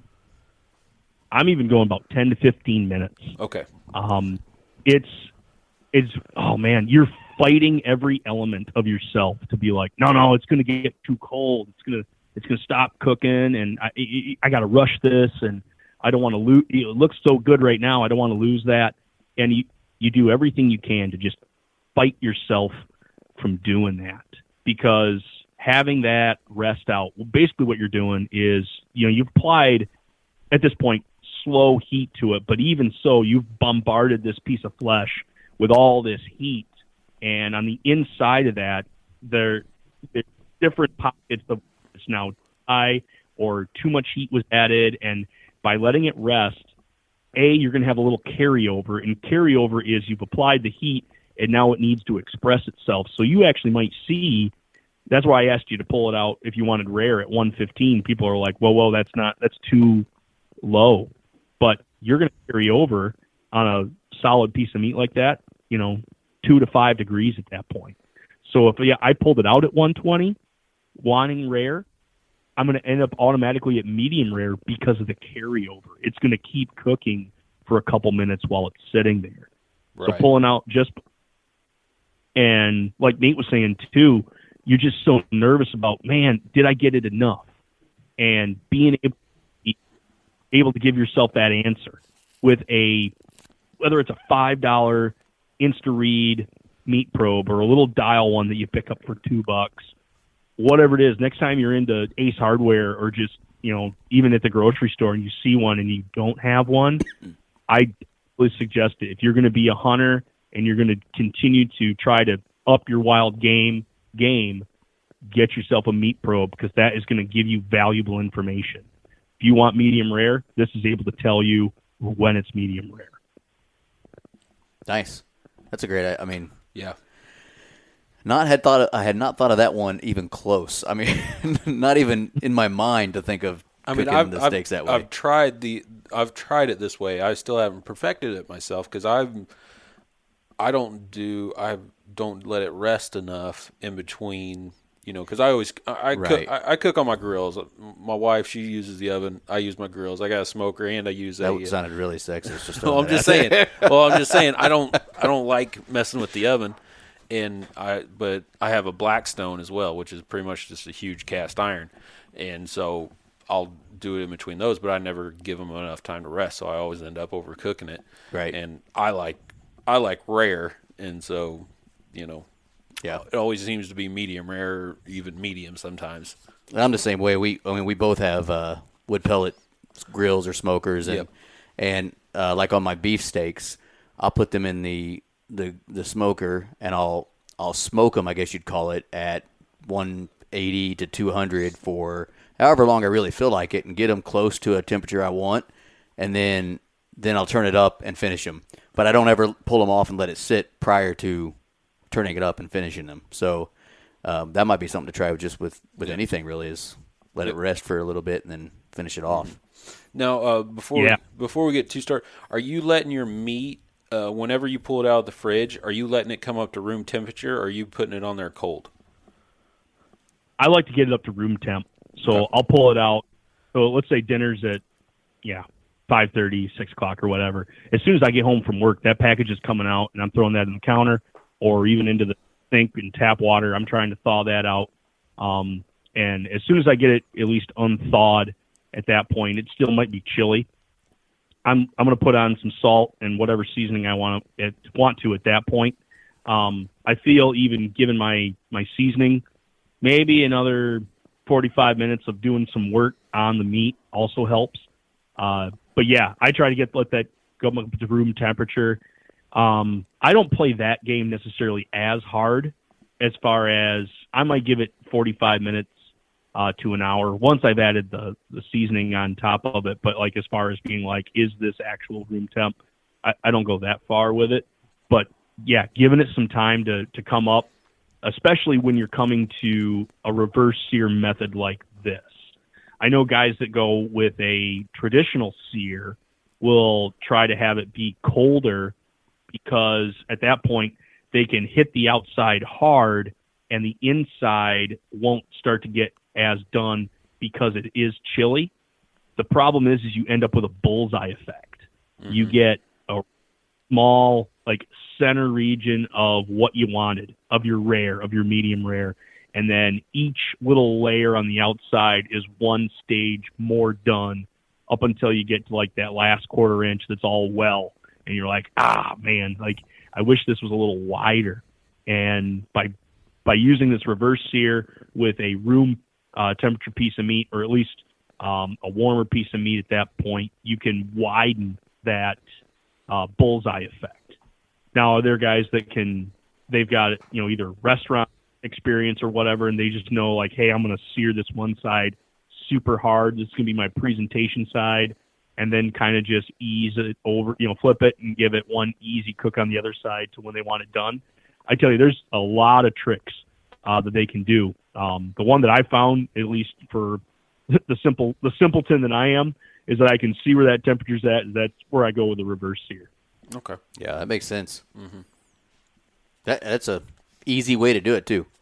I'm even going about ten to fifteen minutes. Okay. Um, it's it's oh man, you're fighting every element of yourself to be like, no, no, it's going to get too cold. It's gonna it's gonna stop cooking, and I I got to rush this, and I don't want to lose. It looks so good right now. I don't want to lose that. And you you do everything you can to just fight yourself from doing that, because having that rest out, well, basically what you're doing is, you know, you've applied at this point slow heat to it, but even so, you've bombarded this piece of flesh with all this heat, and on the inside of that, there there's different pockets of it's now dry or too much heat was added, and by letting it rest, A, you're going to have a little carryover, and carryover is you've applied the heat, and now it needs to express itself. So you actually might see, that's why I asked you to pull it out if you wanted rare at one fifteen. People are like, whoa, whoa, that's not, that's too low. But you're going to carry over on a solid piece of meat like that, you know, two to five degrees at that point. So if yeah, I pulled it out at one twenty, wanting rare, I'm going to end up automatically at medium rare because of the carryover. It's going to keep cooking for a couple minutes while it's sitting there. Right. So pulling out just, and like Nate was saying too, you're just so nervous about, man, did I get it enough? And being able able to give yourself that answer with a, whether it's a five dollar Insta-Read meat probe or a little dial one that you pick up for two bucks, whatever it is, next time you're into Ace Hardware or just, you know, even at the grocery store and you see one and you don't have one, I would suggest it. If you're going to be a hunter and you're going to continue to try to up your wild game game, get yourself a meat probe, because that is going to give you valuable information. If you want medium rare, this is able to tell you when it's medium rare. Nice. That's a great, I mean, yeah. Not had thought of, I had not thought of that one even close. I mean, not even in my mind to think of I cooking mean, I've, the I've, steaks that way. I've tried the I've tried it this way. I still haven't perfected it myself because I've I don't do I don't let it rest enough in between. You know, because I always I, I Right. cook I, I cook on my grills. My wife, she uses the oven. I use my grills. I got a smoker and I use that a. sounded really sexist. Just well, I'm just saying. Well, I'm just saying. I don't I don't like messing with the oven, and I but I have a Blackstone as well, which is pretty much just a huge cast iron, and so I'll do it in between those. But I never give them enough time to rest, so I always end up overcooking it. Right. And I like I like rare, and so you know. Yeah, it always seems to be medium rare, even medium sometimes. I'm the same way. We, I mean, we both have uh, wood pellet grills or smokers, and Yep. and uh, like on my beef steaks, I'll put them in the, the the smoker, and I'll I'll smoke them, I guess you'd call it, at one eighty to two hundred for however long I really feel like it, and get them close to a temperature I want, and then then I'll turn it up and finish them. But I don't ever pull them off and let it sit prior to turning it up and finishing them. So um, that might be something to try with just with, with Yeah. anything really, is let Yep. it rest for a little bit and then finish it off. Now, uh, before Yeah. before we get too started, are you letting your meat, uh, whenever you pull it out of the fridge, are you letting it come up to room temperature, or are you putting it on there cold? I like to get it up to room temp. So Okay. I'll pull it out. So let's say dinner's at, yeah, five thirty, six o'clock or whatever. As soon as I get home from work, that package is coming out, and I'm throwing that in the counter or even into the sink and tap water. I'm trying to thaw that out. Um, and as soon as I get it at least unthawed at that point, it still might be chilly. I'm I'm going to put on some salt and whatever seasoning I want to want to at that point. Um, I feel even given my, my seasoning, maybe another forty-five minutes of doing some work on the meat also helps. Uh, but yeah, I try to get let that go up to room temperature. Um, I don't play that game necessarily as hard as far as I might give it forty-five minutes uh, to an hour once I've added the, the seasoning on top of it. But like as far as being like, is this actual room temp? I, I don't go that far with it. But yeah, giving it some time to, to come up, especially when you're coming to a reverse sear method like this. I know guys that go with a traditional sear will try to have it be colder because at that point they can hit the outside hard and the inside won't start to get as done because it is chilly. The problem is, is you end up with a bullseye effect. Mm-hmm. You get a small, like center region of what you wanted, of your rare, of your medium rare. And then each little layer on the outside is one stage more done up until you get to like that last quarter inch that's all well. And you're like, ah, man, like I wish this was a little wider. And by by using this reverse sear with a room uh, temperature piece of meat, or at least um, a warmer piece of meat at that point, you can widen that uh, bullseye effect. Now, are there guys that can, they've got, you know, either restaurant experience or whatever, and they just know like, hey, I'm going to sear this one side super hard. This is going to be my presentation side. And then kind of just ease it over, you know, flip it and give it one easy cook on the other side to when they want it done. I tell you, there's a lot of tricks uh, that they can do. Um, the one that I found, at least for the simple, the simpleton that I am, is that I can see where that temperature's at. That's where I go with the reverse sear. Okay. Yeah, that makes sense. Mm-hmm. That that's a easy way to do it too.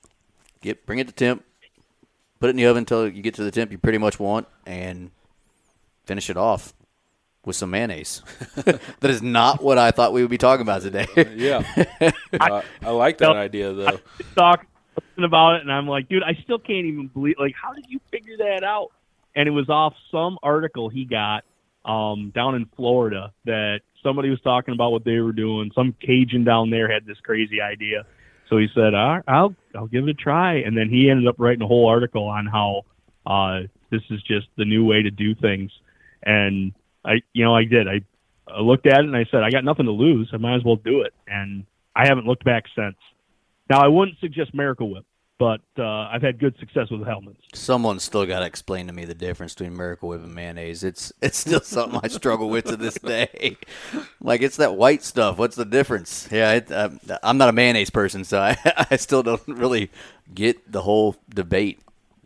Get bring it to temp, put it in the oven until you get to the temp you pretty much want, and finish it off with some mayonnaise. That is not what I thought we would be talking about today. Yeah, uh, I like that idea though. I talked about it, and I'm like, dude, I still can't even believe. Like, how did you figure that out? And it was off some article he got um, down in Florida that somebody was talking about what they were doing. Some Cajun down there had this crazy idea. So he said, All, I'll I'll give it a try. And then he ended up writing a whole article on how uh, this is just the new way to do things. And I, you know, I did. I, I looked at it and I said, I got nothing to lose. I might as well do it. And I haven't looked back since. Now, I wouldn't suggest Miracle Whip, but uh, I've had good success with Hellmann's. Someone's still got to explain to me the difference between Miracle Whip and mayonnaise. It's it's still something I struggle with to this day. Like, it's that white stuff. What's the difference? Yeah, it, uh, I'm not a mayonnaise person, so I, I still don't really get the whole debate.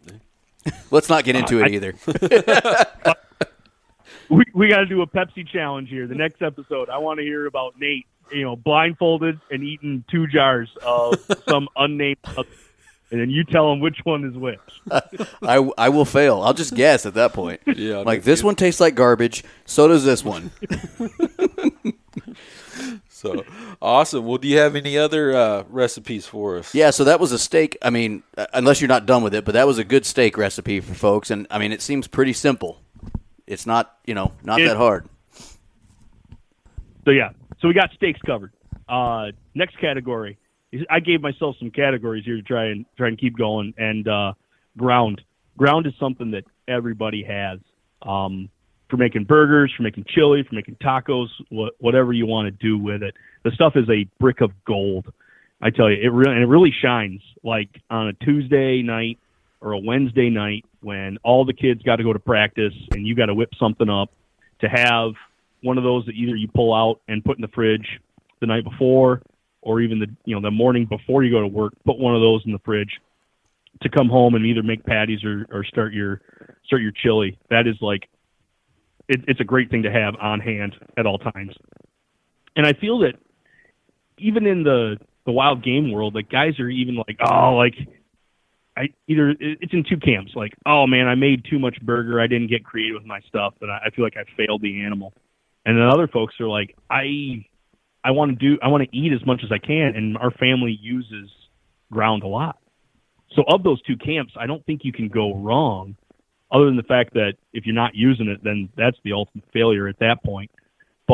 Let's not get into uh, it I, either. we we got to do a Pepsi challenge here. The next episode, I want to hear about Nate, you know, blindfolded and eating two jars of some unnamed, and then you tell him which one is which. I, I will fail. I'll just guess at that point. Yeah, like this one tastes like garbage. So does this one. So awesome. Well, do you have any other uh, recipes for us? Yeah, so that was a steak. I mean, unless you're not done with it, but that was a good steak recipe for folks. And I mean, it seems pretty simple. It's not, you know, not it, that hard. So yeah, so we got steaks covered. Uh, next category, I gave myself some categories here to try and try and keep going. And uh, ground, ground is something that everybody has. Um, For making burgers, for making chili, for making tacos, wh- whatever you want to do with it. The stuff is a brick of gold. I tell you, it really, and it really shines like on a Tuesday night or a Wednesday night when all the kids got to go to practice and you got to whip something up, to have one of those that either you pull out and put in the fridge the night before, or even the, you know, the morning before you go to work, put one of those in the fridge to come home and either make patties or, or start your, start your chili. That is like, It, it's a great thing to have on hand at all times. And I feel that even in the, the wild game world, like guys are even like, oh, like I either it's in two camps. Like, oh man, I made too much burger. I didn't get creative with my stuff, and I, I feel like I failed the animal. And then other folks are like, I, I want to do, I want to eat as much as I can. And our family uses ground a lot. So of those two camps, I don't think you can go wrong. Other than the fact that if you're not using it, then that's the ultimate failure at that point. But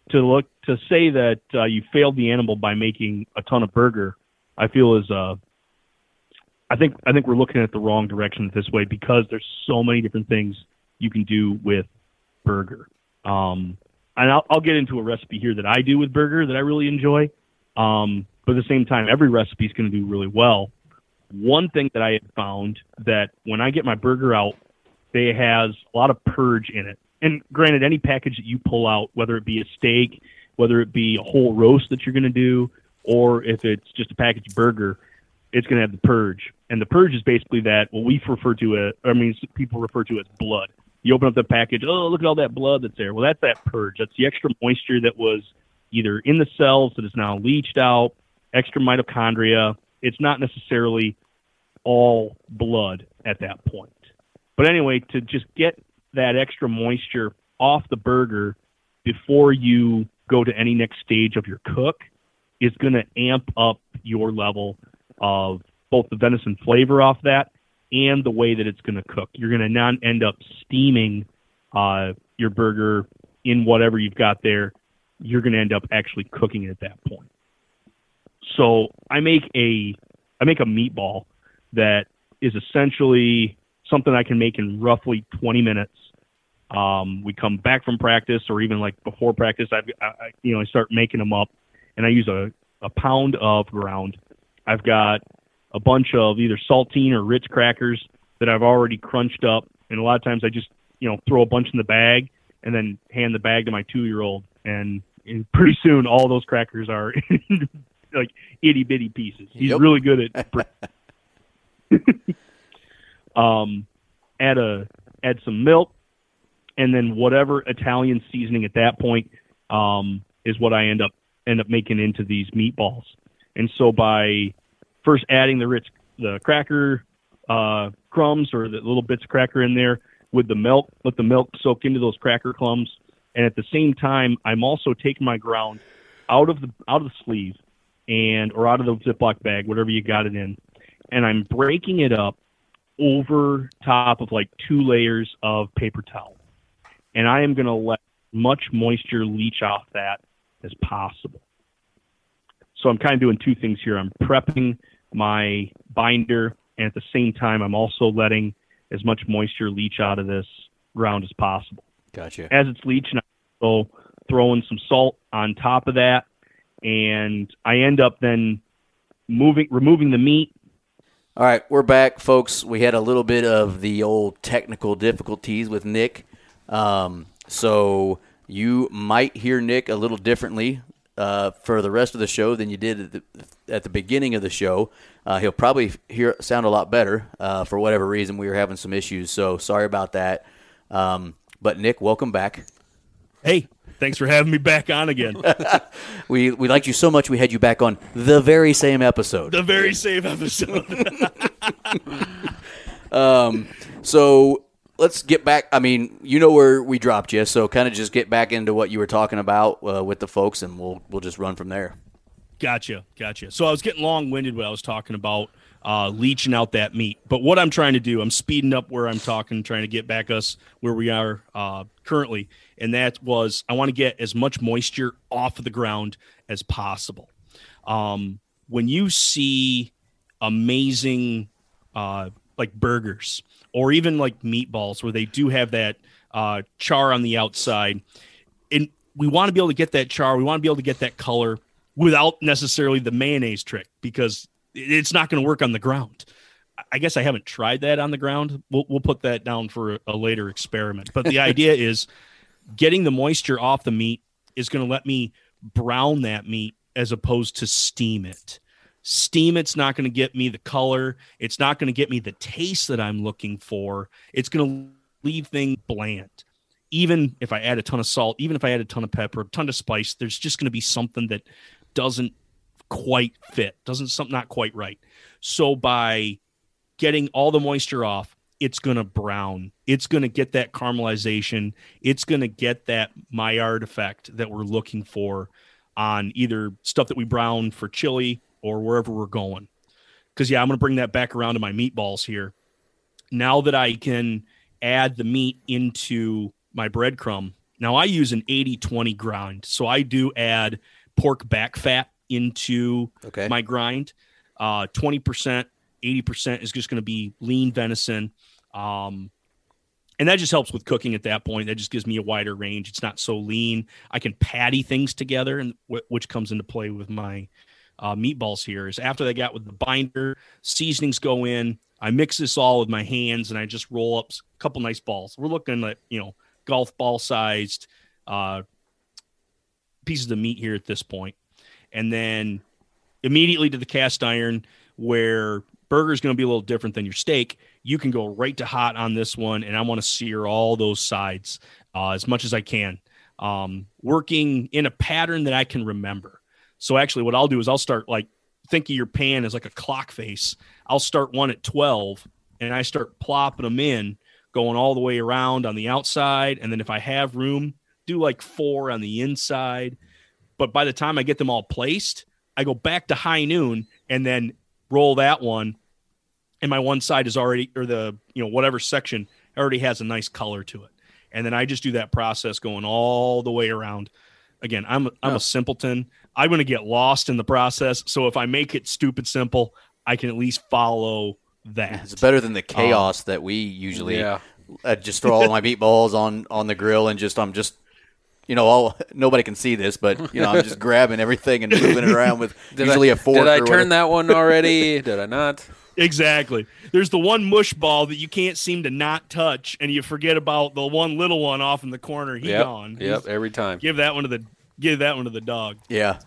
to look to say that uh, you failed the animal by making a ton of burger, I feel is uh, I think I think we're looking at the wrong direction this way, because there's so many different things you can do with burger. Um, and I'll, I'll get into a recipe here that I do with burger that I really enjoy. Um, but at the same time, every recipe is going to do really well. One thing that I have found that when I get my burger out, they has a lot of purge in it. And granted, any package that you pull out, whether it be a steak, whether it be a whole roast that you're going to do, or if it's just a packaged burger, it's going to have the purge. And the purge is basically that, what we refer to as, I mean, people refer to as blood. You open up the package, oh, look at all that blood that's there. Well, that's that purge. That's the extra moisture that was either in the cells that is now leached out, extra mitochondria. It's not necessarily all blood at that point. But anyway, to just get that extra moisture off the burger before you go to any next stage of your cook is going to amp up your level of both the venison flavor off that and the way that it's going to cook. You're going to not end up steaming uh, your burger in whatever you've got there. You're going to end up actually cooking it at that point. So I make a I make a meatball that is essentially something I can make in roughly twenty minutes. Um, we come back from practice, or even like before practice, I, I you know I start making them up, and I use a, a pound of ground. I've got a bunch of either saltine or Ritz crackers that I've already crunched up, and a lot of times I just you know throw a bunch in the bag and then hand the bag to my two-year-old, and, and pretty soon all those crackers are like itty bitty pieces. He's yep. really good at. um, add a add some milk, and then whatever Italian seasoning at that point um, is what I end up end up making into these meatballs. And so by first adding the Ritz the cracker uh, crumbs or the little bits of cracker in there with the milk, let the milk soak into those cracker crumbs, and at the same time, I'm also taking my ground out of the out of the sleeve and or out of the Ziploc bag, whatever you got it in, and I'm breaking it up over top of like two layers of paper towel. And I am going to let much moisture leach off that as possible. So I'm kind of doing two things here. I'm prepping my binder, and at the same time, I'm also letting as much moisture leach out of this ground as possible. Gotcha. As it's leaching, so throwing some salt on top of that, and I end up then moving, removing the meat. All right, we're back, folks. We had a little bit of the old technical difficulties with Nick. Um, so you might hear Nick a little differently uh, for the rest of the show than you did at the, at the beginning of the show. Uh, he'll probably hear sound a lot better uh, for whatever reason. We were having some issues, so sorry about that. Um, but, Nick, welcome back. Hey, thanks for having me back on again. we we liked you so much we had you back on the very same episode. The very same episode. um, so let's get back. I mean, you know where we dropped you, so kind of just get back into what you were talking about uh, with the folks, and we'll we'll just run from there. Gotcha, gotcha. So I was getting long-winded when I was talking about uh, leaching out that meat. But what I'm trying to do, I'm speeding up where I'm talking, trying to get back us where we are uh, currently. And that was, I want to get as much moisture off of the ground as possible. Um, when you see amazing, uh, like burgers or even like meatballs where they do have that uh, char on the outside, and we want to be able to get that char, we want to be able to get that color without necessarily the mayonnaise trick, because it's not going to work on the ground. I guess I haven't tried that on the ground. We'll, we'll put that down for a, a later experiment. But the idea is getting the moisture off the meat is going to let me brown that meat as opposed to steam it. Steam it's not going to get me the color. It's not going to get me the taste that I'm looking for. It's going to leave things bland. Even if I add a ton of salt, even if I add a ton of pepper, a ton of spice, there's just going to be something that doesn't quite fit, doesn't something not quite right. So by getting all the moisture off, it's going to brown. It's going to get that caramelization. It's going to get that Maillard effect that we're looking for on either stuff that we brown for chili or wherever we're going. Because, yeah, I'm going to bring that back around to my meatballs here. Now that I can add the meat into my breadcrumb Now I use an eighty twenty grind. So I do add pork back fat into Okay. my grind. Uh, twenty percent, eighty percent is just going to be lean venison. Um, and that just helps with cooking at that point. That just gives me a wider range. It's not so lean. I can patty things together, and w- which comes into play with my uh, meatballs here. Is after they got with the binder, seasonings go in. I mix this all with my hands, and I just roll up a couple nice balls. We're looking at, you know, golf ball sized uh, pieces of meat here at this point. And then immediately to the cast iron, where burger is going to be a little different than your steak. You can go right to hot on this one, and I want to sear all those sides uh, as much as I can, um, working in a pattern that I can remember. So actually what I'll do is I'll start, like, think of your pan as like a clock face. I'll start one at twelve, and I start plopping them in, going all the way around on the outside. And then if I have room, do like four on the inside. But by the time I get them all placed, I go back to high noon and then roll that one. And my one side is already, or the, you know, whatever section already has a nice color to it. And then I just do that process going all the way around. Again, I'm, I'm Oh. a simpleton. I'm going to get lost in the process. So if I make it stupid simple, I can at least follow that. It's better than the chaos that we usually Yeah. I just throw all my meatballs on, on the grill and just I'm just you know all nobody can see this, but you know I'm just grabbing everything and moving it around with Did usually I, a fork. Did I or turn whatever. that one already? Did I not? Exactly. There's the one mush ball that you can't seem to not touch, and you forget about the one little one off in the corner. He Yep. gone. Yep. He's- Every time. Give that one to the give that one to the dog. Yeah.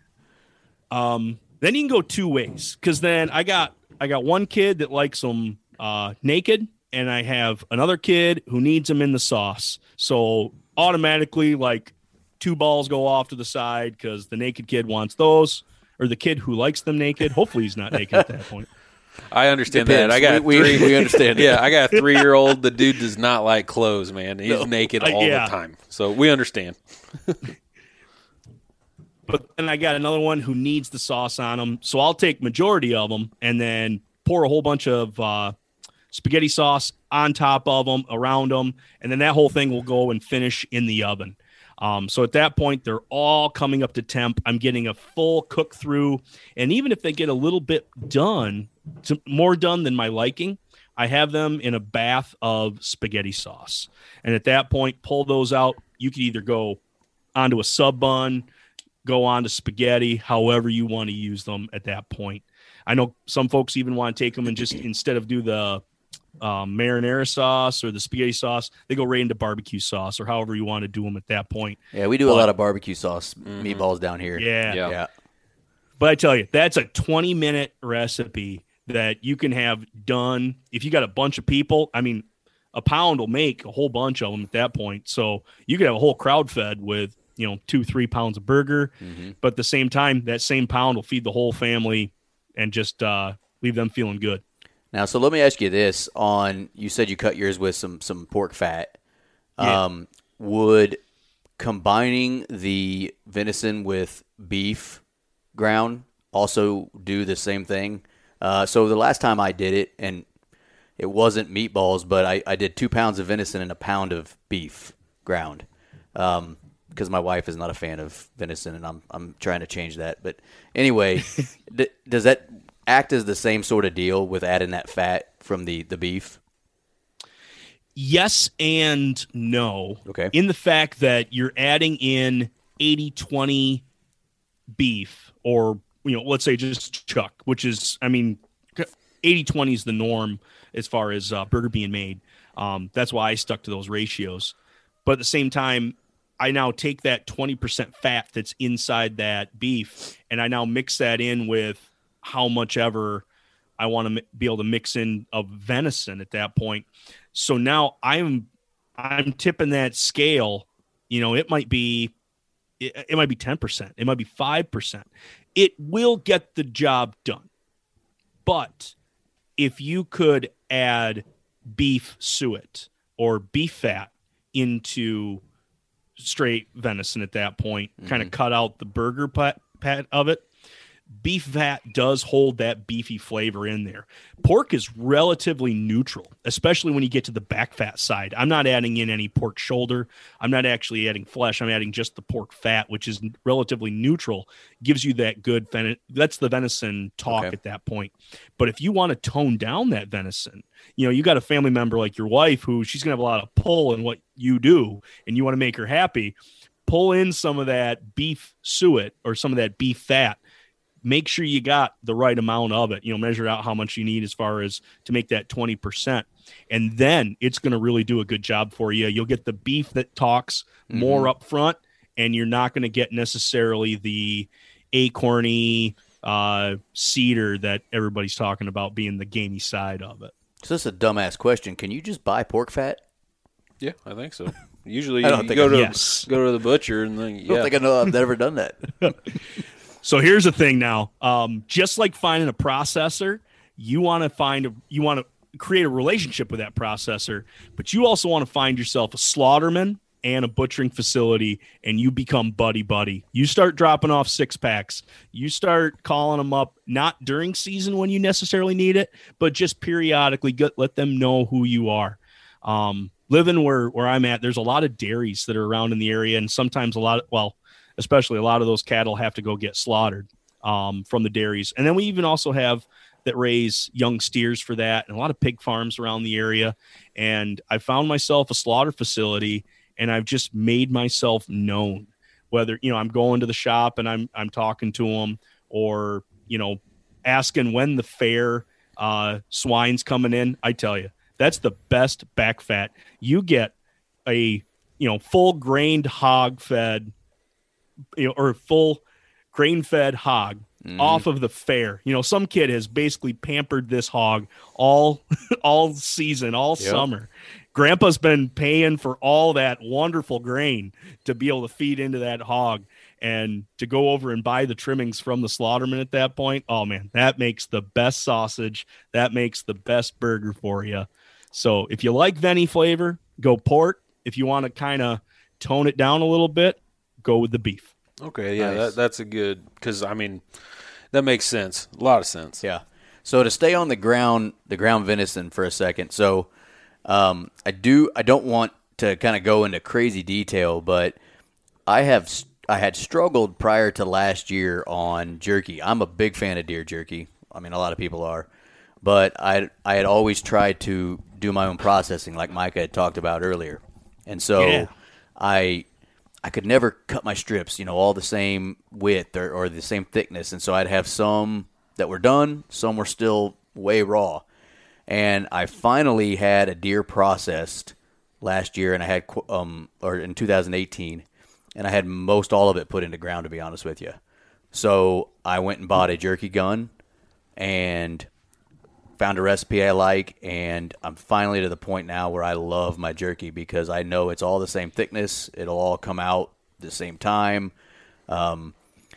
Um, then you can go two ways, because then I got I got one kid that likes them uh, naked, and I have another kid who needs them in the sauce. So automatically, like, two balls go off to the side because the naked kid wants those, or the kid who likes them naked. Hopefully, he's not naked at that point. I understand Depends. that. I got we, three. we, we understand. Yeah, I got a three-year-old. The dude does not like clothes, man. He's No. naked Uh, all yeah. the time. So we understand. But then I got another one who needs the sauce on them. So I'll take majority of them and then pour a whole bunch of uh, spaghetti sauce on top of them, around them. And then that whole thing will go and finish in the oven. Um, so at that point, they're all coming up to temp. I'm getting a full cook through. And even if they get a little bit done, to, more done than my liking, I have them in a bath of spaghetti sauce. And at that point, pull those out. You could either go onto a sub bun, go on to spaghetti, however you want to use them at that point. I know some folks even want to take them and just, instead of do the um, marinara sauce or the spaghetti sauce, they go right into barbecue sauce, or however you want to do them at that point. Yeah, we do a But- lot of barbecue sauce meatballs down here. Yeah. Yeah. Yeah. But I tell you, that's a twenty minute recipe that you can have done. If you got a bunch of people, I mean, a pound will make a whole bunch of them at that point. So you could have a whole crowd fed with, you know, two, three pounds of burger. Mm-hmm. But at the same time, that same pound will feed the whole family and just uh, leave them feeling good. Now, so let me ask you this: on you said you cut yours with some some pork fat. Yeah. Um, would combining the venison with beef ground also do the same thing? Uh, so the last time I did it, and it wasn't meatballs, but I, I did two pounds of venison and a pound of beef ground. Um, because my wife is not a fan of venison, and I'm I'm trying to change that. But anyway, d- does that act as the same sort of deal with adding that fat from the, the beef? Yes and no. Okay. In the fact that you're adding in eighty twenty beef, or, you know, let's say just chuck, which is, I mean, eighty twenty is the norm as far as uh, burger being made. Um, that's why I stuck to those ratios. But at the same time, I now take that twenty percent fat that's inside that beef, and I now mix that in with how much ever I want to m- be able to mix in of venison at that point. So now I'm I'm tipping that scale. You know, it might be it, it might be ten percent, it might be five percent. It will get the job done. But if you could add beef suet or beef fat into straight venison at that point, mm-hmm. kind of cut out the burger pat, pat of it, beef fat does hold that beefy flavor in there. Pork is relatively neutral, especially when you get to the back fat side. I'm not adding in any pork shoulder. I'm not actually adding flesh. I'm adding just the pork fat, which is relatively neutral, gives you that good, ven- that's the venison talk Okay. at that point. But if you want to tone down that venison, you know, you got a family member like your wife who she's going to have a lot of pull in what you do and you want to make her happy, pull in some of that beef suet or some of that beef fat. Make sure you got the right amount of it, you know, measure out how much you need as far as to make that twenty percent. And then it's going to really do a good job for you. You'll get the beef that talks mm-hmm. more up front, and you're not going to get necessarily the acorny uh, cedar that everybody's talking about being the gamey side of it. So this is a dumbass question. Can you just buy pork fat? Yeah, I think so. Usually I don't you think go I- to Yes. go to the butcher and then I yeah. don't think I know. I've never done that. So here's the thing now. Um, just like finding a processor, you want to find a, you want to create a relationship with that processor, but you also want to find yourself a slaughterman and a butchering facility, and you become buddy buddy. You start dropping off six packs. You start calling them up, not during season when you necessarily need it, but just periodically get, let them know who you are. Um, living where, where I'm at, there's a lot of dairies that are around in the area, and sometimes a lot of, well, especially a lot of those cattle have to go get slaughtered um, from the dairies. And then we even also have that raise young steers for that, and a lot of pig farms around the area. And I found myself a slaughter facility, and I've just made myself known. Whether, you know, I'm going to the shop and I'm I'm talking to them, or, you know, asking when the fair uh, swine's coming in. I tell you, that's the best back fat. You get a, you know, full grained hog fed, you know, or full grain fed hog mm-hmm. off of the fair. You know, some kid has basically pampered this hog all, all season, all Yep. summer. Grandpa's been paying for all that wonderful grain to be able to feed into that hog, and to go over and buy the trimmings from the slaughterman at that point. Oh man, that makes the best sausage. That makes the best burger for you. So if you like Veni flavor, go pork. If you want to kind of tone it down a little bit, go with the beef. Okay, yeah, Nice. that, that's a good because I mean that makes sense, a lot of sense. Yeah. So to stay on the ground, the ground venison for a second. So um, I do. I don't want to kind of go into crazy detail, but I have. I had struggled prior to last year on jerky. I'm a big fan of deer jerky. I mean, a lot of people are, but I I had always tried to do my own processing, like Micah had talked about earlier, and so Yeah. I. I could never cut my strips, you know, all the same width or, or the same thickness. And so I'd have some that were done, some were still way raw. And I finally had a deer processed last year, and I had, um, or in two thousand eighteen, and I had most all of it put into ground, to be honest with you. So I went and bought a jerky gun and found a recipe I like, and I'm finally to the point now where I love my jerky because I know it's all the same thickness. It'll all come out the same time. Um,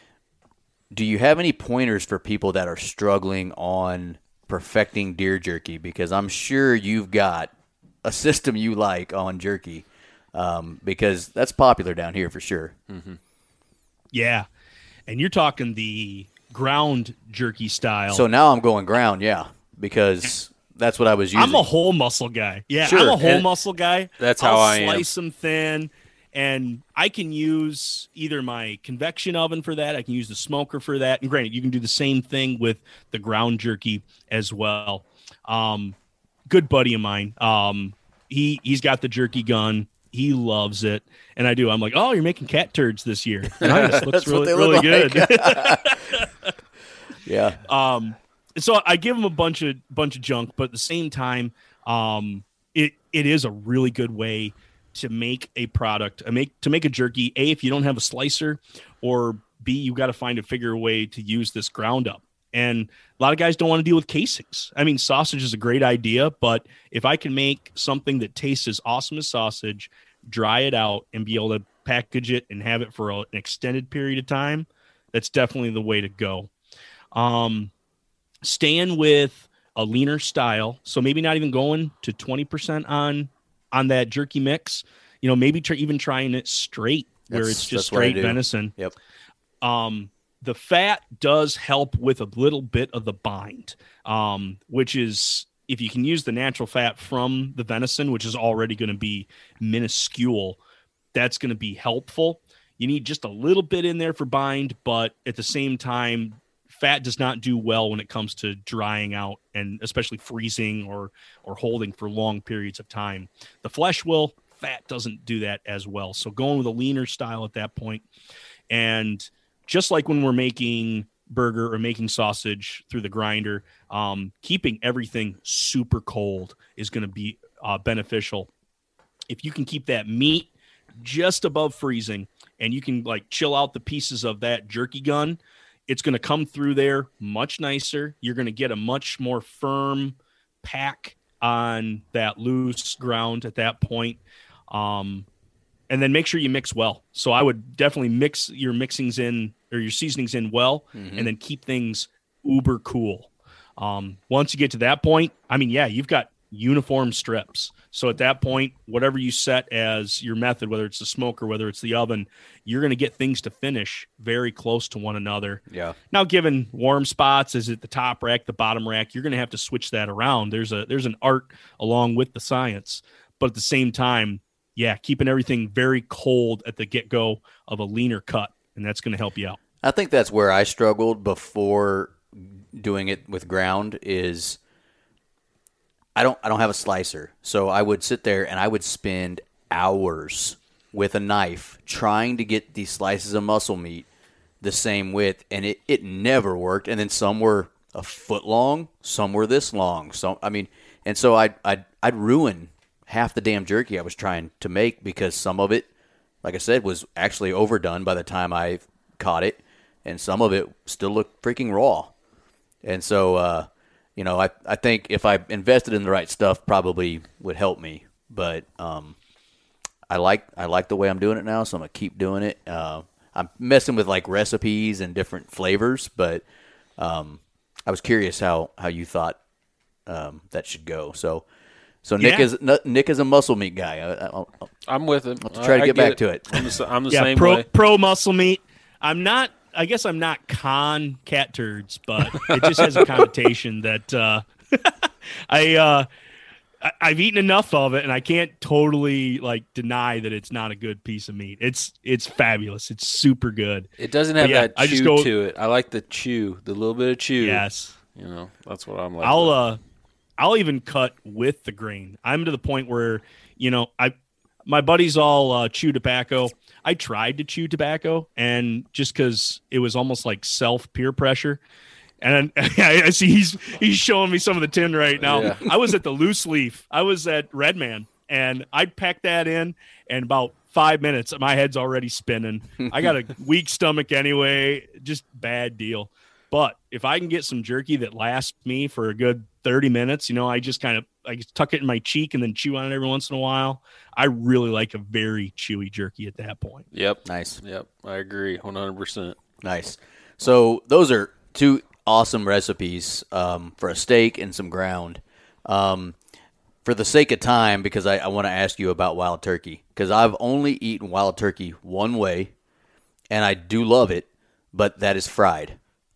do you have any pointers for people that are struggling on perfecting deer jerky? Because I'm sure you've got a system you like on jerky, um, because that's popular down here for sure. Mm-hmm. Yeah. And you're talking the ground jerky style. So now I'm going ground, yeah. Because that's what I was using. I'm a whole muscle guy. Yeah, Sure. I'm a whole And muscle guy. that's how I'll I am. slice them thin, and I can use either my convection oven for that. I can use the smoker for that. And granted, you can do the same thing with the ground jerky as well. Um, good buddy of mine. Um, he he's got the jerky gun. He loves it, and I do. I'm like, oh, you're making cat turds this year. Nice, looks That's what really they really look like. good. Yeah. Um, so I give them a bunch of bunch of junk, but at the same time, um, it it is a really good way to make a product. I make to make a jerky. A, if you don't have a slicer, or B, you got to find a figure a way to use this ground up. And a lot of guys don't want to deal with casings. I mean, sausage is a great idea, but if I can make something that tastes as awesome as sausage, dry it out, and be able to package it and have it for a, an extended period of time, that's definitely the way to go. Um, staying with a leaner style, so maybe not even going to twenty percent on on that jerky mix. You know, maybe tr- even trying it straight, where That's- it's just that's what I straight do. venison. Yep. Um, the fat does help with a little bit of the bind, um, which is, if you can use the natural fat from the venison, which is already going to be minuscule, that's going to be helpful. You need just a little bit in there for bind, but at the same time, fat does not do well when it comes to drying out, and especially freezing or or holding for long periods of time. The flesh will, fat doesn't do that as well. So going with a leaner style at that point. And just like when we're making burger or making sausage through the grinder, um, keeping everything super cold is going to be uh, beneficial. If you can keep that meat just above freezing and you can like chill out the pieces of that jerky gun, it's going to come through there much nicer. You're going to get a much more firm pack on that loose ground at that point. Um, and then make sure you mix well. So I would definitely mix your mixings in, or your seasonings in well, mm-hmm. and then keep things uber cool. Um, once you get to that point, I mean, yeah, you've got uniform strips. So at that point, whatever you set as your method, whether it's the smoker, whether it's the oven, you're going to get things to finish very close to one another. Yeah. Now, given warm spots, is it the top rack, the bottom rack? You're going to have to switch that around. There's a there's an art along with the science, but at the same time, yeah, keeping everything very cold at the get-go of a leaner cut, and that's going to help you out. I think that's where I struggled before doing it with ground is I don't I don't have a slicer. So I would sit there and I would spend hours with a knife trying to get these slices of muscle meat the same width, and it, it never worked. And then some were a foot long, some were this long. So I mean, and so I'd I'd, I'd ruin half the damn jerky I was trying to make because some of it, like I said, was actually overdone by the time I caught it, and some of it still looked freaking raw. And so, uh, you know, I, I think if I invested in the right stuff, probably would help me. But um, I like I like the way I'm doing it now, so I'm gonna keep doing it. Uh, I'm messing with like recipes and different flavors, but um, I was curious how, how you thought um, that should go. So. So Nick yeah. is Nick is a muscle meat guy. I, I'll, I'll, I'm with him. I'll try to I, get, I get back it. to it. I'm the, I'm the yeah, same pro, way. Pro muscle meat. I'm not. I guess I'm not con cat turds, but it just has a connotation that uh, I, uh, I I've eaten enough of it, and I can't totally like deny that it's not a good piece of meat. It's it's fabulous. It's super good. It doesn't have yeah, that I chew just go, to it. I like the chew, the little bit of chew. Yes. You know, that's what I'm like. I'll uh. I'll even cut with the grain. I'm to the point where, you know, I, my buddies all uh, chew tobacco. I tried to chew tobacco, and just because it was almost like self peer pressure. And I, I see he's he's showing me some of the tin right now. Yeah. I was at the Loose Leaf. I was at Redman, and I'd pack that in, and about five minutes, my head's already spinning. I got a weak stomach anyway. Just bad deal. But if I can get some jerky that lasts me for a good thirty minutes, you know, I just kind of I just tuck it in my cheek and then chew on it every once in a while. I really like a very chewy jerky at that point. Yep. Nice. Yep. I agree one hundred percent. Nice. So those are two awesome recipes um, for a steak and some ground. Um, for the sake of time, because I, I want to ask you about wild turkey, because I've only eaten wild turkey one way, and I do love it, but that is fried.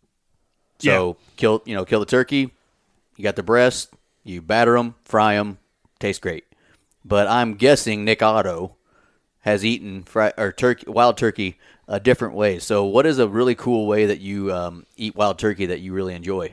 So yeah. kill, you know, kill the turkey. You got the breast. You batter them, fry them. Tastes great. But I'm guessing Nick Otto has eaten fry, or turkey, wild turkey a different way. So what is a really cool way that you um, eat wild turkey that you really enjoy?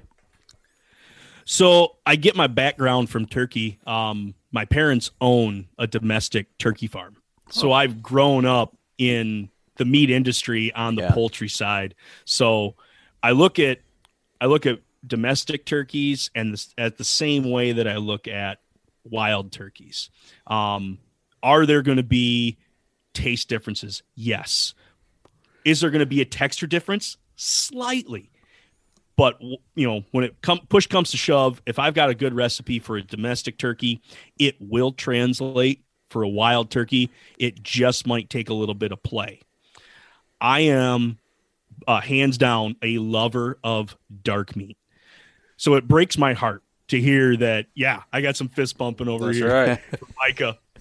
So I get my background from turkey. Um, my parents own a domestic turkey farm. So oh. I've grown up in the meat industry on the yeah. poultry side. So I look at I look at domestic turkeys and the, at the same way that I look at wild turkeys. Um, are there going to be taste differences? Yes. Is there going to be a texture difference? Slightly. But, you know, when it come, push comes to shove, if I've got a good recipe for a domestic turkey, it will translate for a wild turkey. It just might take a little bit of play. I am Uh, hands down, a lover of dark meat. So it breaks my heart to hear that, yeah, I got some fist bumping over That's here right. for Micah.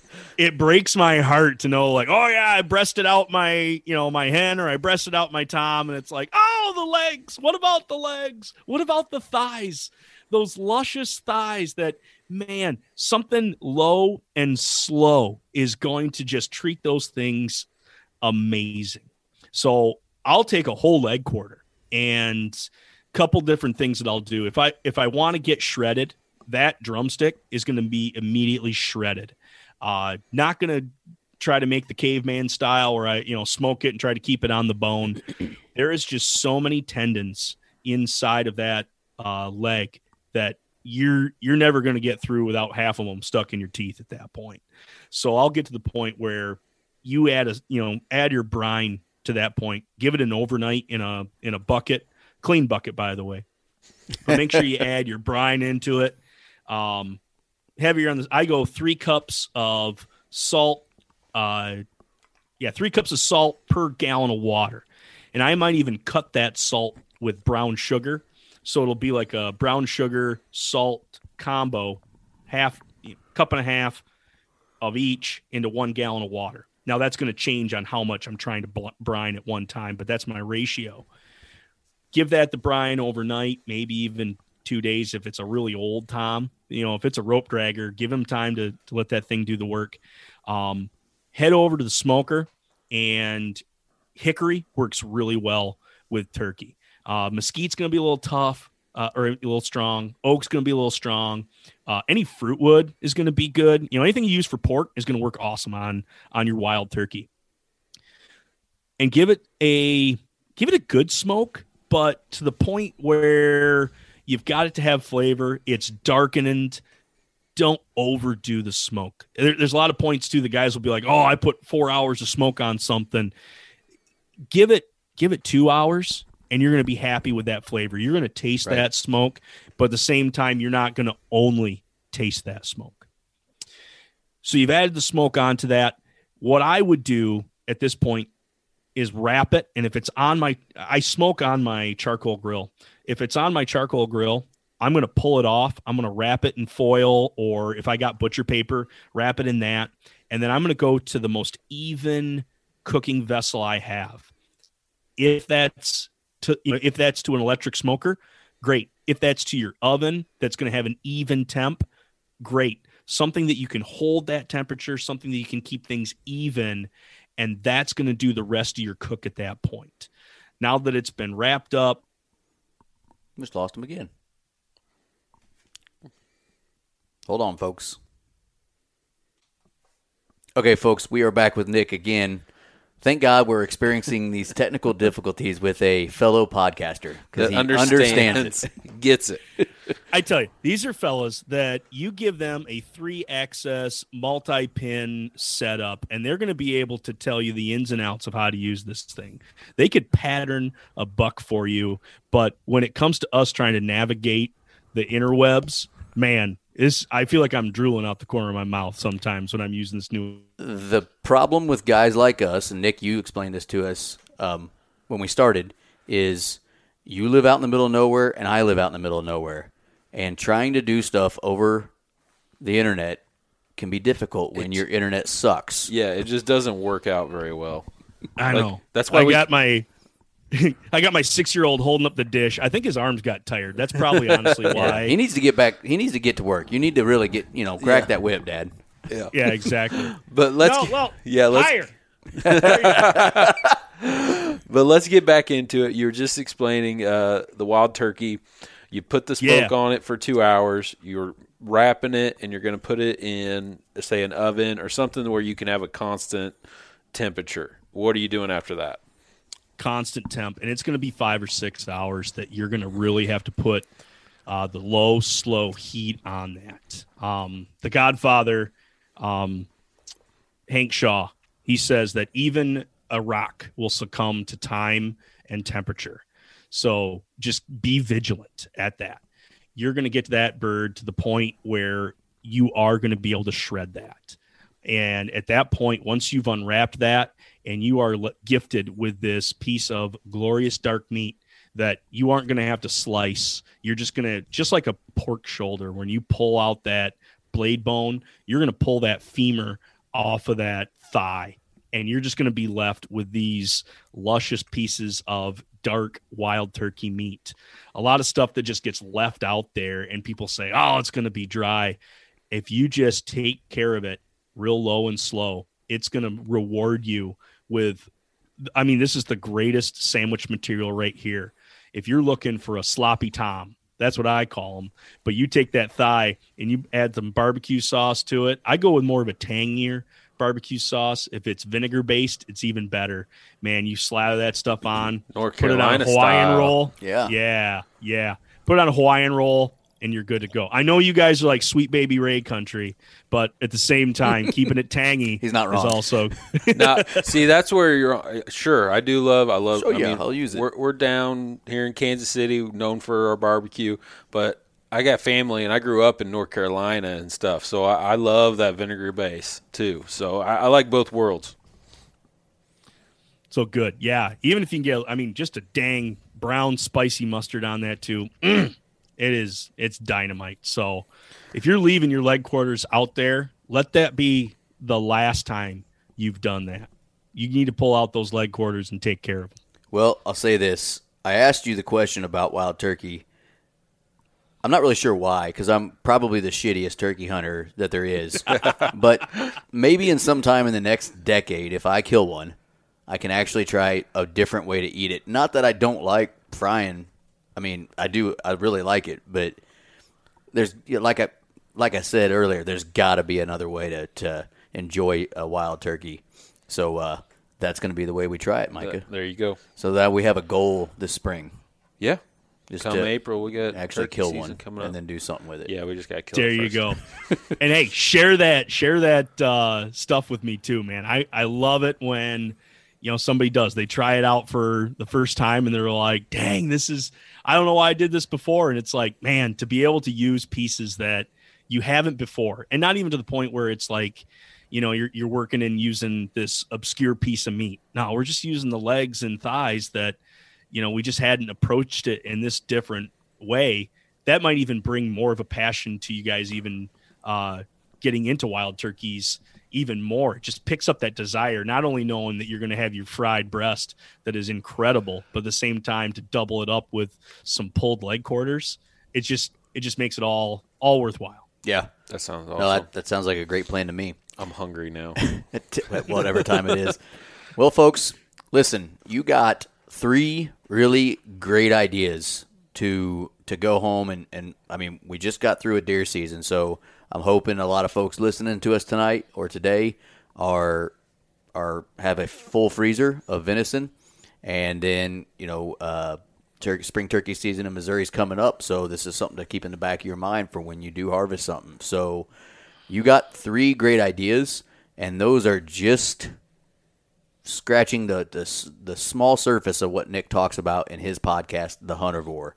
it breaks my heart to know, like, oh yeah, I breasted out my, you know, my hen, or I breasted out my tom, and it's like, oh, the legs. What about the legs? What about the thighs? Those luscious thighs that, man, something low and slow is going to just treat those things amazing. So I'll take a whole leg quarter, and a couple different things that I'll do. If I if I want to get shredded, that drumstick is going to be immediately shredded. Uh, not going to try to make the caveman style where I, you know, smoke it and try to keep it on the bone. There is just so many tendons inside of that uh, leg that you're you're never going to get through without half of them stuck in your teeth at that point. So I'll get to the point where you add a you know add your brine to that point. Give it an overnight in a in a bucket, clean bucket, by the way. But make sure you add your brine into it. Um, heavier on this, I go three cups of salt. Uh, yeah, three cups of salt per gallon of water, and I might even cut that salt with brown sugar. So it'll be like a brown sugar salt combo, half cup and a half of each into one gallon of water. Now that's going to change on how much I'm trying to brine at one time, but that's my ratio. Give that the brine overnight, maybe even two days if it's a really old tom. You know, if it's a rope dragger, give him time to, to let that thing do the work. Um, head over to the smoker, and hickory works really well with turkey. Uh, mesquite's going to be a little tough uh, or a little strong. Oak's going to be a little strong. Uh, any fruit wood is going to be good. You know, anything you use for pork is going to work awesome on on your wild turkey. And give it a give it a good smoke, but to the point where you've got it to have flavor. It's darkened. Don't overdo the smoke. There, there's a lot of points too. The guys will be like, "Oh, I put four hours of smoke on something." Give it give it two hours. And you're going to be happy with that flavor. You're going to taste right. that smoke, but at the same time, you're not going to only taste that smoke. So you've added the smoke onto that. What I would do at this point is wrap it. And if it's on my, I smoke on my charcoal grill. If it's on my charcoal grill, I'm going to pull it off. I'm going to wrap it in foil, or if I got butcher paper, wrap it in that. And then I'm going to go to the most even cooking vessel I have. If that's To, you know, if that's to an electric smoker, great. If that's to your oven, that's going to have an even temp, great. Something that you can hold that temperature, something that you can keep things even, and that's going to do the rest of your cook at that point. Now that it's been wrapped up. Just lost him again. Hold on, folks. Okay, folks, we are back with Nick again. Thank God we're experiencing these technical difficulties with a fellow podcaster, because he understands it. Gets it. I tell you, these are fellas that you give them a three-access multi-pin setup, and they're going to be able to tell you the ins and outs of how to use this thing. They could pattern a buck for you, but when it comes to us trying to navigate the interwebs, man, This, I feel like I'm drooling out the corner of my mouth sometimes when I'm using this new. The problem with guys like us, and Nick, you explained this to us um, when we started, is you live out in the middle of nowhere and I live out in the middle of nowhere. And trying to do stuff over the internet can be difficult when it's, your internet sucks. Yeah, it just doesn't work out very well. I like, know. That's why I we got my. I got my six-year-old holding up the dish. I think his arms got tired. That's probably honestly why. Yeah, he needs to get back. He needs to get to work. You need to really get, you know, crack yeah. that whip, Dad. Yeah, yeah, exactly. But let's no, get, well, yeah, let's, higher. But let's get back into it. You were just explaining uh, the wild turkey. You put the smoke yeah. on it for two hours. You're wrapping it, and you're going to put it in, say, an oven or something where you can have a constant temperature. What are you doing after that? Constant temp, and it's going to be five or six hours that you're going to really have to put uh, the low, slow heat on that. Um, the Godfather, um, Hank Shaw, he says that even a rock will succumb to time and temperature. So just be vigilant at that. You're going to get to that bird to the point where you are going to be able to shred that. And at that point, once you've unwrapped that, and you are gifted with this piece of glorious dark meat that you aren't going to have to slice. You're just going to, just like a pork shoulder, when you pull out that blade bone, you're going to pull that femur off of that thigh, and you're just going to be left with these luscious pieces of dark wild turkey meat. A lot of stuff that just gets left out there, and people say, oh, it's going to be dry. If you just take care of it real low and slow, it's going to reward you with, I mean, this is the greatest sandwich material right here. If you're looking for a sloppy Tom, that's what I call them. But you take that thigh and you add some barbecue sauce to it. I go with more of a tangier barbecue sauce. If it's vinegar based, it's even better. Man, you slather that stuff on, North put it on Carolina a Hawaiian style. roll. Yeah. Yeah. Yeah. Put it on a Hawaiian roll and you're good to go. I know you guys are like Sweet Baby Ray country, but at the same time, keeping it tangy He's not wrong. is also Now, see, that's where you're. Sure, I do love. I love. Oh, I yeah, mean, I'll use it. We're, we're down here in Kansas City, known for our barbecue, but I got family, and I grew up in North Carolina and stuff, so I, I love that vinegar base too. So I, I like both worlds. so good. Yeah. Even if you can get, I mean, just a dang brown spicy mustard on that too. Mm, it is, it's dynamite. So if you're leaving your leg quarters out there, let that be the last time you've done that. You need to pull out those leg quarters and take care of them. Well, I'll say this. I asked you the question about wild turkey. I'm not really sure why, because I'm probably the shittiest turkey hunter that there is. But maybe in some time in the next decade, if I kill one, I can actually try a different way to eat it. Not that I don't like frying. I mean, I do. I really like it, but there's you know, like I like I said earlier, there's got to be another way to, to enjoy a wild turkey. So uh, that's going to be the way we try it, Micah. There you go. So that we have a goal this spring. Yeah. Just Come to April, we got actually turkey kill season one coming and up. then do something with it. Yeah, we just got to kill. There it you first. go. And hey, share that, share that uh, stuff with me too, man. I, I love it when, you know, somebody does, they try it out for the first time and they're like, dang, this is, I don't know why I did this before. And it's like, man, to be able to use pieces that you haven't before, and not even to the point where it's like, you know, you're, you're working and using this obscure piece of meat. No, we're just using the legs and thighs that, you know, we just hadn't approached it in this different way. That might even bring more of a passion to you guys, even uh, getting into wild turkeys even more. It just picks up that desire, not only knowing that you're going to have your fried breast that is incredible, but at the same time to double it up with some pulled leg quarters. It just, it just makes it all, all worthwhile. Yeah. That sounds awesome. No, that, that sounds like a great plan to me. I'm hungry now. At whatever time it is. Well, folks, listen, you got three really great ideas to to go home and, and I mean, we just got through a deer season, so I'm hoping a lot of folks listening to us tonight or today are are have a full freezer of venison, and then, you know, uh, tur- spring turkey season in Missouri is coming up, so this is something to keep in the back of your mind for when you do harvest something. So you got three great ideas, and those are just scratching the, the the small surface of what Nick talks about in his podcast, The Huntervore.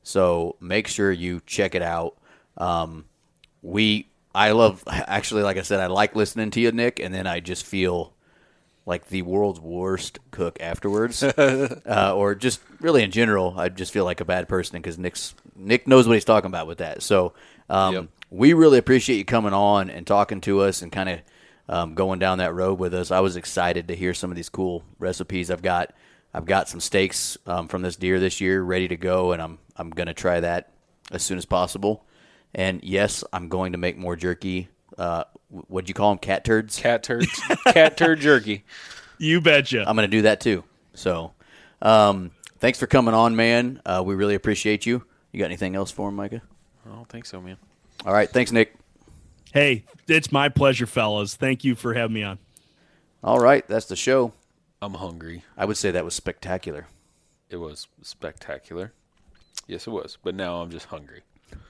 So make sure you check it out. Um, we, I love, actually, like I said, I like listening to you, Nick, and then I just feel like the world's worst cook afterwards, uh, or just really in general. I just feel like a bad person because Nick's Nick knows what he's talking about with that. So um, Yep. we really appreciate you coming on and talking to us and kind of um, going down that road with us. I was excited to hear some of these cool recipes. I've got I've got some steaks um, from this deer this year ready to go, and I'm I'm gonna try that as soon as possible. And yes, I'm going to make more jerky. Uh, what'd you call them? Cat turds? Cat turds, cat turd jerky. You betcha. I'm going to do that too. So um, thanks for coming on, man. Uh, we really appreciate you. You got anything else for him, Micah? I don't think so, man. All right. Thanks, Nick. Hey, it's my pleasure, fellas. Thank you for having me on. All right. That's the show. I'm hungry. I would say that was spectacular. It was spectacular. Yes, it was. But now I'm just hungry.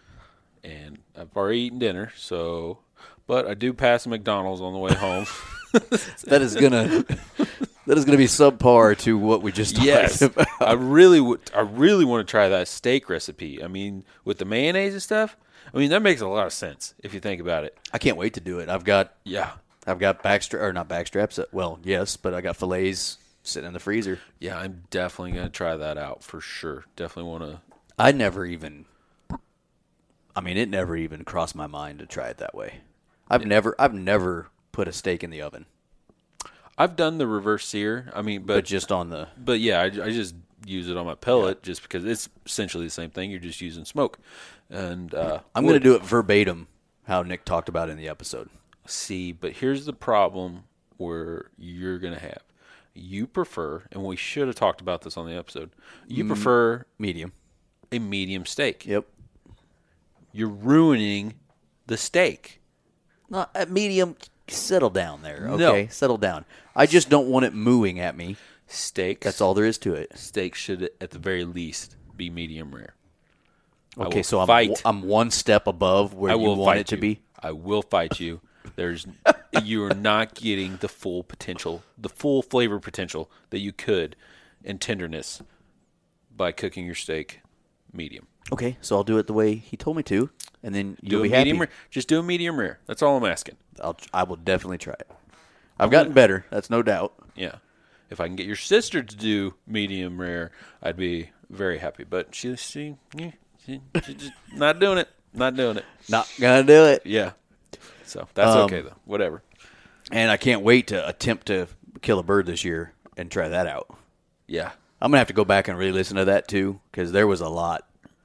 And I've already eaten dinner, so... But I do pass a McDonald's on the way home. That is going to... That is going to be subpar to what we just talked Yes, about. I really would. I really want to try that steak recipe. I mean, with the mayonnaise and stuff. I mean, that makes a lot of sense if you think about it. I can't wait to do it. I've got Yeah, I've got backstra or not backstraps. Well, yes, but I got fillets sitting in the freezer. yeah, I'm definitely gonna try that out for sure. Definitely want to. I never even. I mean, it never even crossed my mind to try it that way. I've never I've never put a steak in the oven, I've done the reverse sear. I mean, but, but just on the. But yeah, I, I just use it on my pellet yeah. just because it's essentially the same thing. You're just using smoke, and uh, I'm going to do it verbatim how Nick talked about it in the episode. See, but here's the problem where you're going to have. You prefer, and we should have talked about this on the episode. You mm, prefer medium, a medium steak. Yep. You're ruining the steak. Not at medium. Settle down there, okay? No. Settle down. I just don't want it mooing at me. Steaks. That's all there is to it. Steak should, at the very least, be medium rare. Okay, so I'm, I'm one step above where you want it to you. be. I will fight you. There's, you are not getting the full potential, the full flavor potential that you could in tenderness by cooking your steak medium. Okay, so I'll do it the way he told me to, and then you'll do be a medium happy. Rare. Just do a medium rare. That's all I'm asking. I'll, I will definitely try it. I've gotten better. That's no doubt. Yeah. If I can get your sister to do medium rare, I'd be very happy. But she, she, she, she just not doing it. Not doing it. Not gonna do it. Yeah. So that's um, okay though. Whatever. And I can't wait to attempt to kill a bird this year and try that out. Yeah. I'm gonna have to go back and re-listen to that too, because there was a lot,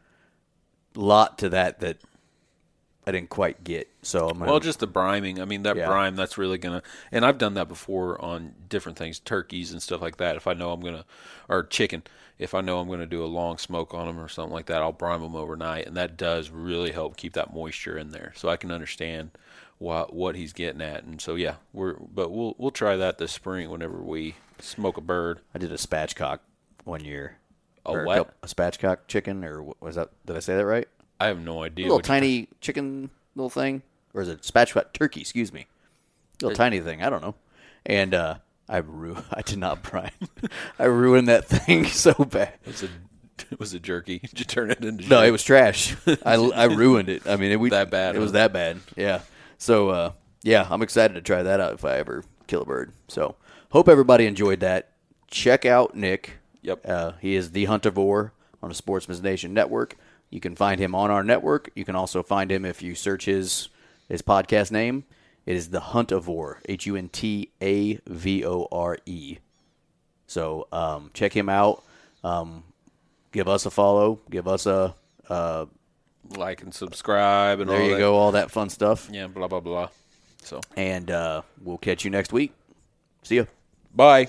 lot to that that I didn't quite get. So I'm gonna, well, just the briming. I mean, that yeah. brime, that's really gonna. And I've done that before on different things, turkeys and stuff like that. If I know I'm gonna, or chicken, if I know I'm gonna do a long smoke on them or something like that, I'll brine them overnight, and that does really help keep that moisture in there. So I can understand what what he's getting at. And so yeah, we're but we'll we'll try that this spring whenever we smoke a bird. I did a spatchcock one year. A or what? A, couple, a spatchcock chicken, or was that? Did I say that right? I have no idea. A little tiny chicken little thing. Or is it spatchcock turkey, excuse me. Little it, tiny thing, I don't know. And uh, I ru- I did not brine. I ruined that thing so bad. It was a, it was a jerky. Did you turn it into No, jerky? it was trash. I, I ruined it. I mean, it was that bad. It huh? was that bad, yeah. So, uh, yeah, I'm excited to try that out if I ever kill a bird. So, hope everybody enjoyed that. Check out Nick. Yep. Uh, he is the Huntivore on the Sportsman's Nation Network. You can find him on our network. You can also find him if you search his his podcast name. It is the Huntivore, H U N T A V O R E. So um, check him out. Um, give us a follow. Give us a uh, like and subscribe and there all you that. go, all that fun stuff. Yeah, blah blah blah. So and uh, we'll catch you next week. See ya. Bye.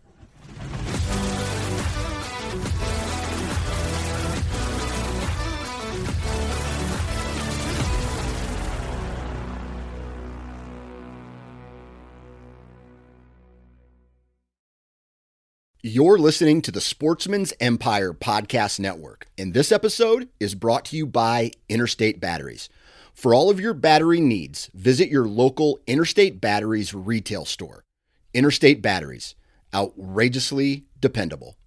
You're listening to the Sportsman's Empire Podcast Network, and this episode is brought to you by Interstate Batteries. For all of your battery needs, visit your local Interstate Batteries retail store. Interstate Batteries, outrageously dependable.